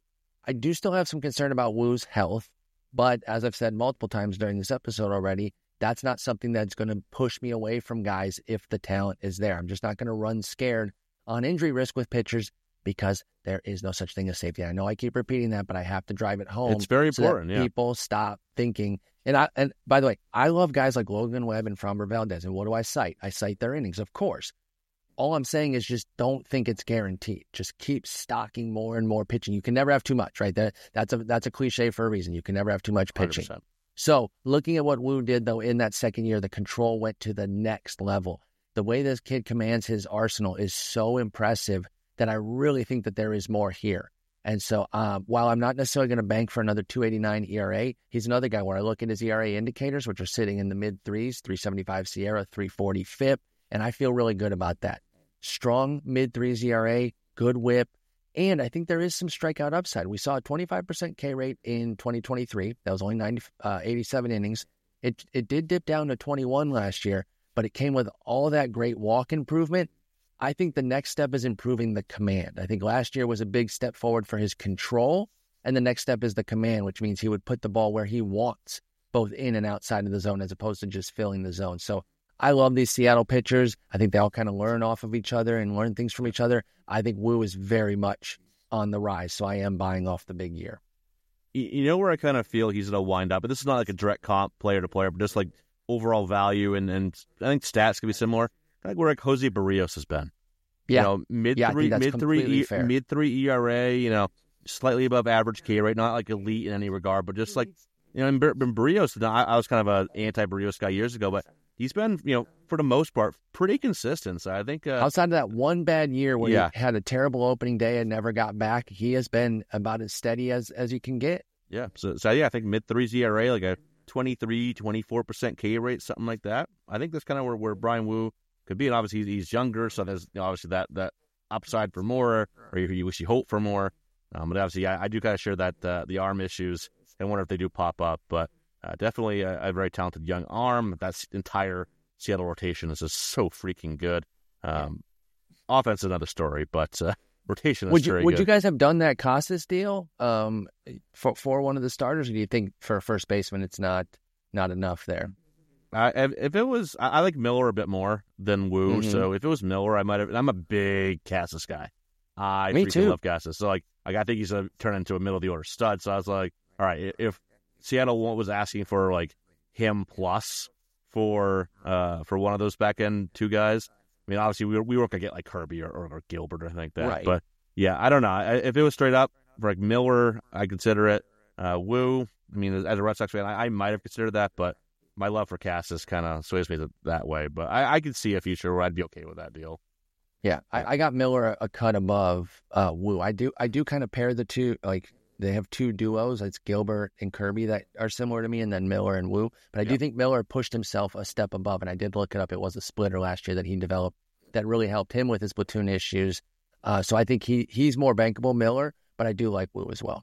I do still have some concern about Woo's health, but as I've said multiple times during this episode already, that's not something that's going to push me away from guys if the talent is there. I'm just not going to run scared on injury risk with pitchers because there is no such thing as safety. I know I keep repeating that, but I have to drive it home. It's very important, so that yeah. People stop thinking. And I and by the way, I love guys like Logan Webb and Framber Valdez. And what do I cite? I cite their innings, of course. All I'm saying is just don't think it's guaranteed. Just keep stocking more and more pitching. You can never have too much, right? That, that's a that's a cliche for a reason. You can never have too much pitching. one hundred percent. So looking at what Woo did, though, in that second year, the control went to the next level. The way this kid commands his arsenal is so impressive that I really think that there is more here. And so um, while I'm not necessarily going to bank for another two eighty-nine E R A, he's another guy where I look at his E R A indicators, which are sitting in the mid-threes, three seventy-five Sierra, three forty F I P, and I feel really good about that. Strong mid-threes E R A, good whip, and I think there is some strikeout upside. We saw a twenty-five percent K rate in twenty twenty-three. That was only ninety, uh, eighty-seven innings. It it did dip down to twenty-one last year, but it came with all that great walk improvement. I think the next step is improving the command. I think last year was a big step forward for his control, and the next step is the command, which means he would put the ball where he wants, both in and outside of the zone, as opposed to just filling the zone. So I love these Seattle pitchers. I think they all kind of learn off of each other and learn things from each other. I think Woo is very much on the rise, so I am buying off the big year. You know where I kind of feel he's going to wind up, but this is not like a direct comp player to player, but just like overall value, and, and I think stats could be similar. Kind of where like Jose Barrios has been. Yeah. You know, mid yeah, three, mid three, e, fair. mid three E R A. You know, slightly above average K rate, not like elite in any regard, but just like you know, in, Bar- in Barrios. I, I was kind of an anti-Barrios guy years ago, but he's been, you know, for the most part, pretty consistent. So I think uh, outside of that one bad year where yeah. he had a terrible opening day and never got back, he has been about as steady as as you can get. Yeah. So, so yeah, I think mid threes E R A, like a twenty-three, twenty-four percent K rate, something like that. I think that's kind of where, where Bryan Woo could be. And obviously he's younger, so there's you know, obviously that, that upside for more, or you, you wish you hope for more. Um, but obviously, I, I do kind of share that uh, the arm issues. I wonder if they do pop up, but uh, definitely a, a very talented young arm. That entire Seattle rotation is just so freaking good. Um, offense is another story, but uh, rotation is would you, very would good. you guys have done that Casas deal um, for for one of the starters, or do you think for a first baseman it's not not enough there? Uh, if, if it was, I, I like Miller a bit more than Woo. Mm-hmm. So if it was Miller, I might have. I'm a big Casas guy. I Me freaking too. love Casas. So like, like I think he's a turn into a middle of the order stud. So I was like, all right, if Seattle was asking for like him plus for uh for one of those back end two guys, I mean, obviously we we weren't gonna get like Kirby or, or, or Gilbert or anything like that. Right. But yeah, I don't know. I, if it was straight up for like Miller, I consider it. Uh, Woo, I mean, as a Red Sox fan, I, I might have considered that, but my love for Casas kind of sways me that way. But I, I could see a future where I'd be okay with that deal. Yeah, I, I got Miller a, a cut above uh, Woo. I do I do kind of pair the two. Like they have two duos. It's Gilbert and Kirby that are similar to me, and then Miller and Woo. But I Yep. do think Miller pushed himself a step above, and I did look it up. It was a splitter last year that he developed that really helped him with his platoon issues. Uh, so I think he he's more bankable, Miller, but I do like Woo as well.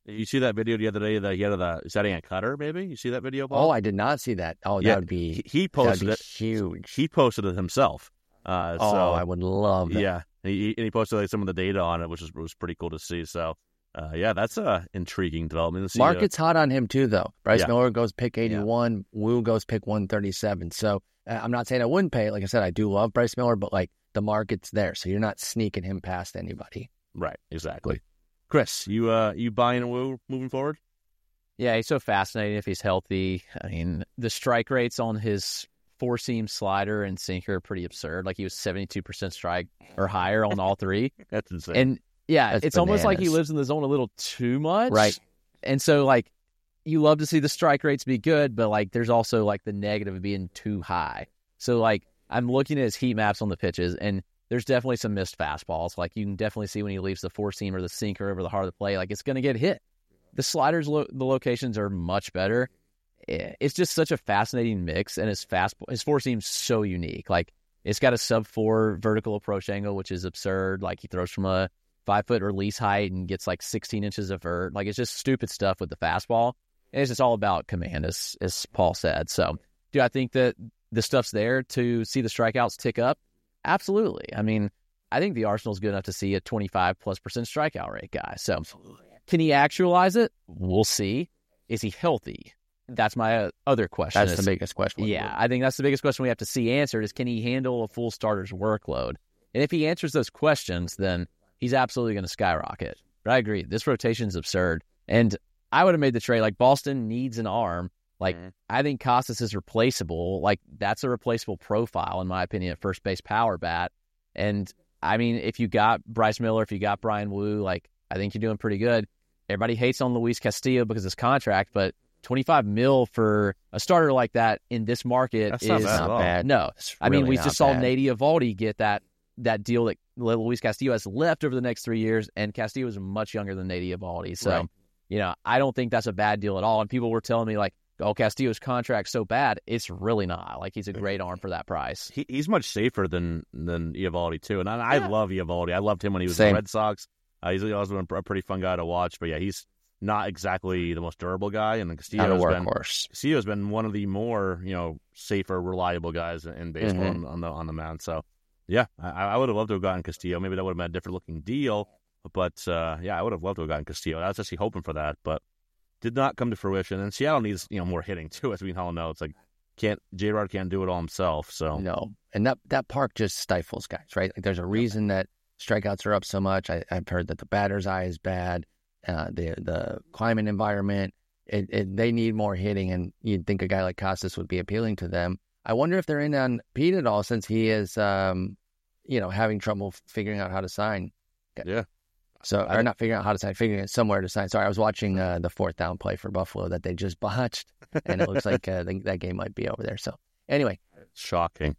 You see that video the other day that he had the setting a cutter, maybe? You see that video, Paul? Oh, I did not see that. Oh, yeah, that would be, he, he posted be it. huge. He posted it himself. Uh, oh, so, I would love that. Yeah, he, and he posted like, some of the data on it, which was, was pretty cool to see. So, uh, yeah, that's a intriguing development. See, Market's uh, hot on him too, though. Bryce yeah. Miller goes pick eighty-one. Yeah. Wu goes pick one thirty-seven. So uh, I'm not saying I wouldn't pay. Like I said, I do love Bryce Miller, but like the market's there, so you're not sneaking him past anybody. Right, exactly. Chris, you uh, you buying Wu moving forward? Yeah, he's so fascinating if he's healthy. I mean, the strike rates on his four-seam slider and sinker are pretty absurd. Like he was seventy-two percent strike or higher on all three. That's insane. And yeah, That's it's bananas. almost like he lives in the zone a little too much. Right. And so like you love to see the strike rates be good, but like there's also like the negative of being too high. So like I'm looking at his heat maps on the pitches, and there's definitely some missed fastballs. Like you can definitely see when he leaves the four-seam or the sinker over the heart of the play, like it's going to get hit. The sliders, lo- the locations are much better. It's just such a fascinating mix, and his fast, his four seam's so unique. Like it's got a sub four vertical approach angle, which is absurd. Like he throws from a five foot release height and gets like sixteen inches of vert. Like it's just stupid stuff with the fastball. And it's just all about command, as as Paul said. So, do I think that the stuff's there to see the strikeouts tick up? Absolutely. I mean, I think the Arsenal's good enough to see a twenty-five plus percent strikeout rate guy. So, can he actualize it? We'll see. Is he healthy? That's my uh, other question. That's is, the biggest question. Yeah, I think that's the biggest question we have to see answered is can he handle a full starter's workload? And if he answers those questions, then he's absolutely going to skyrocket. But I agree. This rotation's absurd. And I would have made the trade. Like, Boston needs an arm. Like, mm-hmm. I think Costas is replaceable. Like, that's a replaceable profile, in my opinion, at first base power bat. And, I mean, if you got Bryce Miller, if you got Brian Wu, like, I think you're doing pretty good. Everybody hates on Luis Castillo because of his contract, but twenty-five mil for a starter like that in this market That's is not bad. Not bad. No. It's I mean, really we not just saw bad. Nady Eovaldi get that that deal that Luis Castillo has left over the next three years, and Castillo is much younger than Nady Eovaldi. So, Right. you know, I don't think that's a bad deal at all. And people were telling me, like, oh, Castillo's contract's so bad. It's really not. Like, he's a great arm for that price. He, he's much safer than than Eovaldi too, and I, I Yeah. love Eovaldi. I loved him when he was Same. in the Red Sox. Uh, he's always been a pretty fun guy to watch, but yeah, he's not exactly the most durable guy. And Not a Castillo's been workhorse. Castillo's been one of the more you know safer, reliable guys in baseball Mhm. on, on the on the mound. So yeah, I, I would have loved to have gotten Castillo. Maybe that would have been a different looking deal, but uh, yeah, I would have loved to have gotten Castillo. I was actually hoping for that, but did not come to fruition. And Seattle needs you know more hitting too, as we all know. It's like can't J-Rod can't do it all himself. So No. And that, that park just stifles guys, right? Like, there's a reason that strikeouts are up so much. I, I've heard that the batter's eye is bad. Uh, the the climate environment, it, it, they need more hitting, and you'd think a guy like Costas would be appealing to them. I wonder if they're in on Pete at all, since he is, um, you know, having trouble figuring out how to sign. Yeah. So, I- or not figuring out how to sign, figuring out somewhere to sign. Sorry, I was watching uh, the fourth down play for Buffalo that they just botched, and it looks like uh, the, that game might be over there. So, anyway, shocking.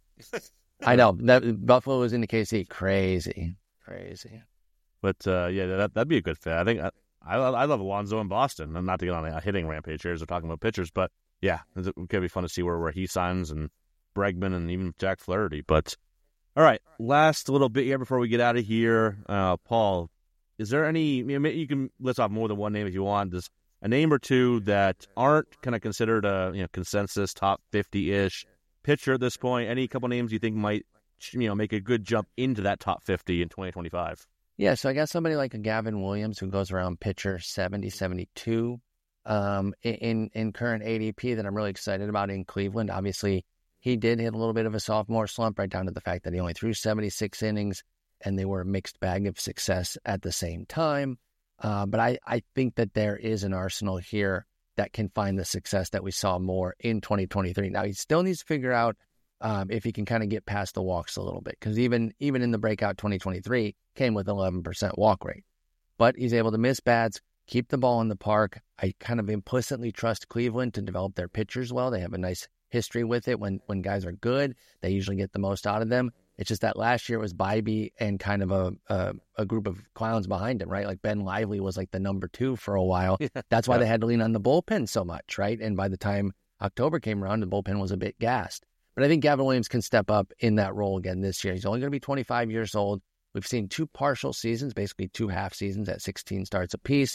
I know that Buffalo was into K C. Crazy, crazy. But uh, yeah, that that'd be a good fit. I think I I, I love Alonso in Boston. I'm not to get on a hitting rampage here as we're talking about pitchers, but yeah, it could be fun to see where, where he signs and Bregman and even Jack Flaherty. But all right, last little bit here before we get out of here, uh, Paul, is there any? You know, you can list off more than one name if you want. Just a name or two that aren't kind of considered a you know consensus top fifty-ish pitcher at this point. Any couple names you think might you know make a good jump into that top fifty in twenty twenty-five? Yeah, so I got somebody like a Gavin Williams who goes around pitcher seventy, seventy-two um, in in current A D P that I'm really excited about in Cleveland. Obviously, he did hit a little bit of a sophomore slump, right down to the fact that he only threw seventy-six innings, and they were a mixed bag of success at the same time. Uh, but I, I think that there is an arsenal here that can find the success that we saw more in twenty twenty-three. Now, he still needs to figure out Um, if he can kind of get past the walks a little bit, because even even in the breakout twenty twenty-three came with eleven percent walk rate. But he's able to miss bats, keep the ball in the park. I kind of implicitly trust Cleveland to develop their pitchers well. They have a nice history with it. When when guys are good, they usually get the most out of them. It's just that last year it was Bybee and kind of a, a a group of clowns behind him, right? Like Ben Lively was like the number two for a while. That's why Yeah. they had to lean on the bullpen so much, right? And by the time October came around, the bullpen was a bit gassed. But I think Gavin Williams can step up in that role again this year. He's only going to be twenty-five years old. We've seen two partial seasons, basically two half seasons at sixteen starts apiece.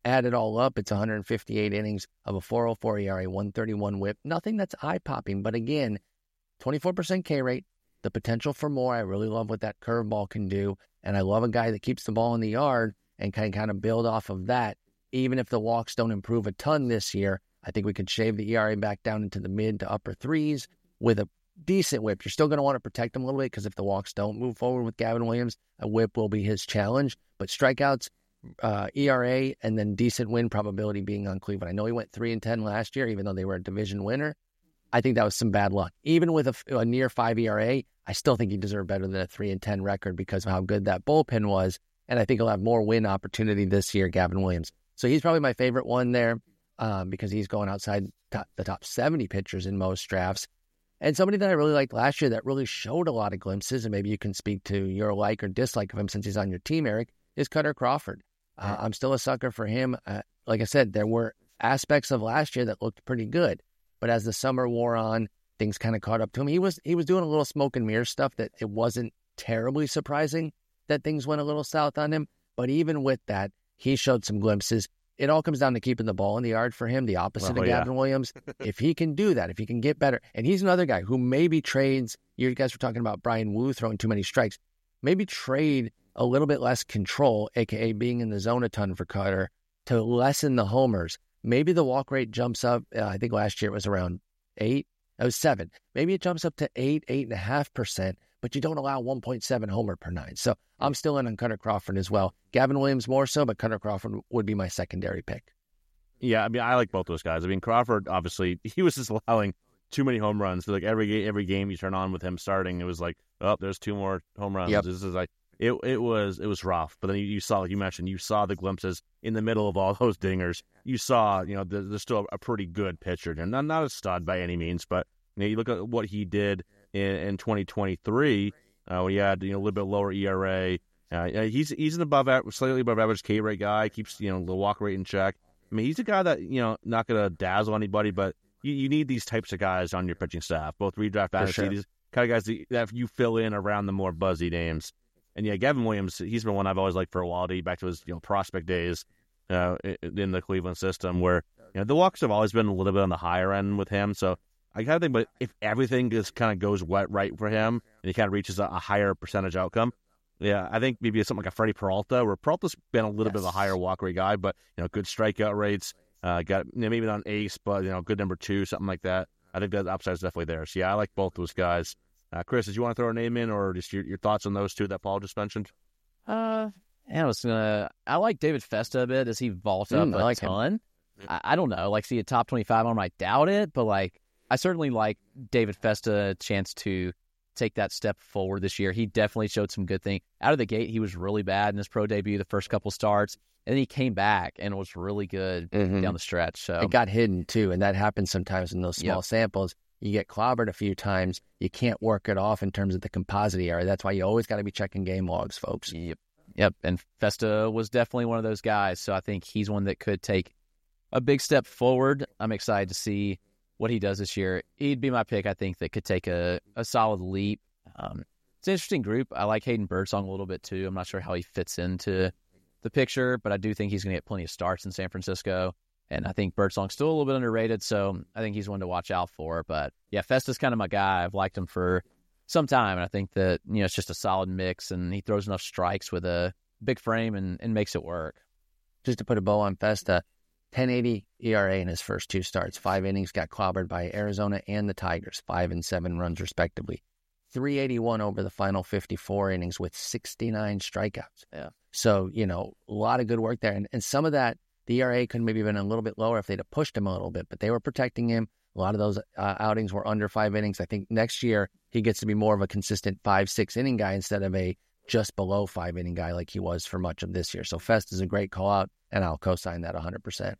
add it all up, it's one hundred fifty-eight innings of a four oh four E R A, one thirty-one whip. Nothing that's eye-popping, but again, twenty-four percent K rate, the potential for more. I really love what that curveball can do, and I love a guy that keeps the ball in the yard and can kind of build off of that. Even if the walks don't improve a ton this year, I think we could shave the E R A back down into the mid to upper threes with a decent whip. You're still going to want to protect him a little bit because if the walks don't move forward with Gavin Williams, a whip will be his challenge. But strikeouts, uh, E R A, and then decent win probability being on Cleveland. I know he went three and ten last year, even though they were a division winner. I think that was some bad luck. Even with a, a near five E R A, I still think he deserved better than a three and ten record because of how good that bullpen was. And I think he'll have more win opportunity this year, Gavin Williams. So he's probably my favorite one there um, because he's going outside top, the top seventy pitchers in most drafts. And somebody that I really liked last year that really showed a lot of glimpses, and maybe you can speak to your like or dislike of him since he's on your team, Eric, is Cutter Crawford. Uh, I'm still a sucker for him. Uh, like I said, there were aspects of last year that looked pretty good. But as the summer wore on, things kind of caught up to him. He was he was doing a little smoke and mirror stuff that it wasn't terribly surprising that things went a little south on him. But even with that, he showed some glimpses. It all comes down to keeping the ball in the yard for him, the opposite well, of yeah. Gavin Williams. If he can do that, if he can get better, and he's another guy who maybe trades, you guys were talking about Brian Wu throwing too many strikes, maybe trade a little bit less control, a k a being in the zone a ton for Cutter, to lessen the homers. Maybe the walk rate jumps up. Uh, I think last year it was around eight. It was seven. Maybe it jumps up to eight, eight and a half percent, but you don't allow one point seven homer per nine. So I'm still in on Cutter Crawford as well. Gavin Williams more so, but Cutter Crawford would be my secondary pick. Yeah, I mean, I like both those guys. I mean, Crawford, obviously, he was just allowing too many home runs. So like every every game you turn on with him starting, it was like, oh, there's two more home runs. Yep. This is like it. It was it was rough. But then you, you saw, like you mentioned, you saw the glimpses in the middle of all those dingers. You saw, you know, there's, there's still a pretty good pitcher, and not not a stud by any means, but you know, you look at what he did in, in twenty twenty-three uh, when he had you know a little bit lower E R A. Uh, he's he's an above average, slightly above average K rate guy. Keeps you know the walk rate in check. I mean, he's a guy that, you know, not going to dazzle anybody, but you, you need these types of guys on your pitching staff, both redraft fantasy, sure. these kind of guys that, that you fill in around the more buzzy names. And yeah, Gavin Williams, he's been one I've always liked for a while, back to his you know prospect days uh, in the Cleveland system, where you know the walks have always been a little bit on the higher end with him. So I kind of think, but if everything just kind of goes wet right for him and he kind of reaches a, a higher percentage outcome, yeah, I think maybe it's something like a Freddie Peralta, where Peralta's been a little yes. bit of a higher walk rate guy, but you know, good strikeout rates. Uh, got you know, maybe not an ace, but you know, good number two, something like that. I think that upside is definitely there. So yeah, I like both those guys. Uh, Chris, did you want to throw a name in, or just your, your thoughts on those two that Paul just mentioned? Uh, yeah, I was gonna. I like David Festa a bit. Does he vault up Mm, I a like ton? I, I don't know. Like, see a top twenty-five on him, I doubt it, but like, I certainly like David Festa a chance to take that step forward this year. He definitely showed some good things. Out of the gate, he was really bad in his pro debut, the first couple starts, and then he came back and was really good Mhm. down the stretch. So It got hidden too, and that happens sometimes in those small Yep. samples. You get clobbered a few times. You can't work it off in terms of the composite area. That's why you always got to be checking game logs, folks. Yep. Yep. And Festa was definitely one of those guys. So I think he's one that could take a big step forward. I'm excited to see what he does this year. He'd be my pick, I think, that could take a, a solid leap. Um, it's an interesting group. I like Hayden Birdsong a little bit too. I'm not sure how he fits into the picture, but I do think he's going to get plenty of starts in San Francisco. And I think Birdsong's still a little bit underrated, so I think he's one to watch out for. But yeah, Festa's kind of my guy. I've liked him for some time, and I think that, you know, it's just a solid mix, and he throws enough strikes with a big frame and, and makes it work. Just to put a bow on Festa, ten eighty E R A in his first two starts. Five innings, got clobbered by Arizona and the Tigers, five and seven runs respectively. three eighty-one over the final fifty-four innings with sixty-nine strikeouts. Yeah. So, you know, a lot of good work there. And, and some of that, the E R A could maybe have been a little bit lower if they'd have pushed him a little bit, but they were protecting him. A lot of those uh, outings were under five innings. I think next year he gets to be more of a consistent five, six inning guy instead of a just below five inning guy like he was for much of this year. So Fest is a great call out, and I'll co-sign that one hundred percent.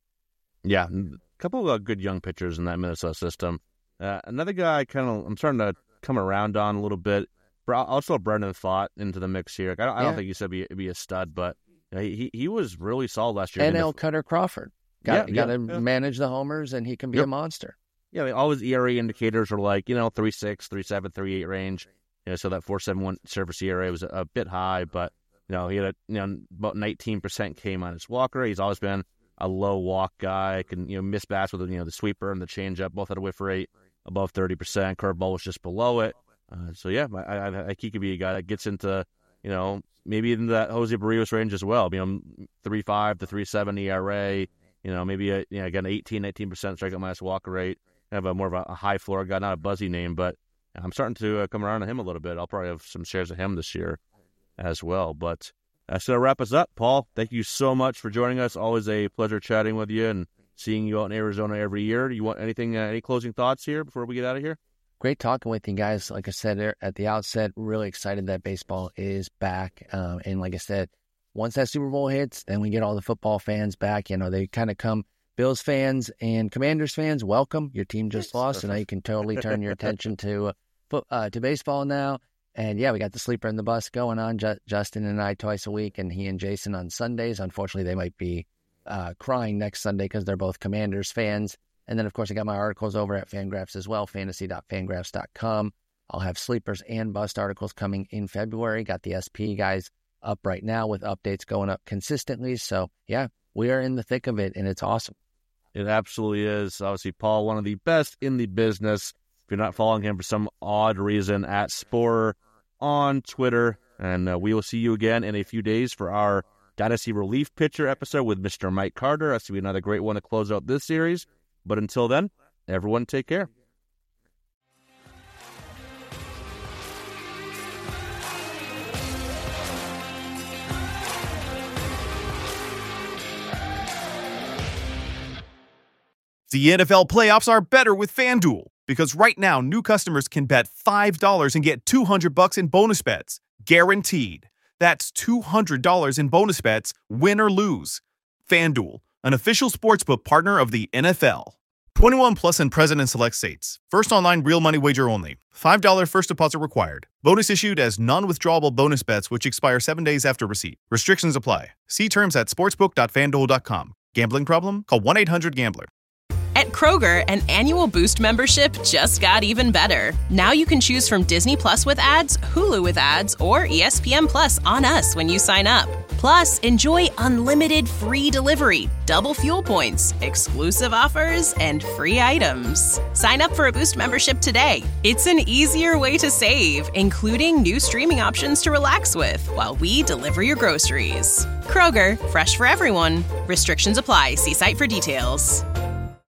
Yeah, a couple of good young pitchers in that Minnesota system. Uh, another guy kind of I'm starting to come around on a little bit. Also, Brendan Pfaadt into the mix here. I don't, I don't Yeah. think he said be be a stud, but you know, he he was really solid last year. N I mean, L the- Cutter Crawford. Got, Yeah, got yeah, to yeah. manage the homers, and he can be Yep. a monster. Yeah, I mean, all his E R A indicators are like, you know, three six, three seven, three eight range. You know, so that four seven one surface E R A was a, a bit high, but You know, he had a, you know, about nineteen percent K minus walker. He's always been a low walk guy. Can, you know, miss bats with, you know, the sweeper and the changeup. Both had a whiff rate above thirty percent. Curveball was just below it. Uh, so, yeah, I, I, I think he could be a guy that gets into, you know, maybe in that Jose Barrios range as well. You know, three point five to three point seven E R A. You know, maybe, a, you know, again, eighteen, nineteen percent strikeout minus walker rate. Have a more of a, a high floor guy, not a buzzy name, but I'm starting to uh, come around on him a little bit. I'll probably have some shares of him this year as well. But that's going to wrap us up. Paul, thank you so much for joining us. Always a pleasure chatting with you and seeing you out in Arizona every year. Do you want anything, uh, any closing thoughts here before we get out of here? Great talking with you guys. Like I said at the outset, really excited that baseball is back. Um, and like I said, once that Super Bowl hits, then we get all the football fans back. You know, they kind of come. Bills fans and Commanders fans, welcome. Your team just lost, and now you can totally turn your attention to uh, uh, to baseball now. And, yeah, we got the sleeper in the bus going on, Ju- Justin and I twice a week, and he and Jason on Sundays. Unfortunately, they might be uh, crying next Sunday because they're both Commanders fans. And then, of course, I got my articles over at Fangraphs as well, fantasy dot fangraphs dot com. I'll have sleepers and bust articles coming in February. Got the S P guys up right now with updates going up consistently. So, yeah, we are in the thick of it, and it's awesome. It absolutely is. Obviously, Paul, one of the best in the business. If you're not following him for some odd reason, at Sporer on Twitter. And uh, we will see you again in a few days for our Dynasty Relief Pitcher episode with Mister Mike Carter. That's going to be another great one to close out this series. But until then, everyone take care. The N F L playoffs are better with FanDuel because right now new customers can bet five dollars and get two hundred bucks in bonus bets, guaranteed. That's two hundred dollars in bonus bets, win or lose. FanDuel, an official sportsbook partner of the N F L. twenty-one plus and present in select states. First online real money wager only. five dollars first deposit required. Bonus issued as non-withdrawable bonus bets which expire seven days after receipt. Restrictions apply. See terms at sportsbook dot fanduel dot com. Gambling problem? Call one eight hundred gambler. At Kroger, an annual Boost membership just got even better. Now you can choose from Disney Plus with ads, Hulu with ads, or E S P N Plus on us when you sign up. Plus, enjoy unlimited free delivery, double fuel points, exclusive offers, and free items. Sign up for a Boost membership today. It's an easier way to save, including new streaming options to relax with while we deliver your groceries. Kroger, fresh for everyone. Restrictions apply. See site for details.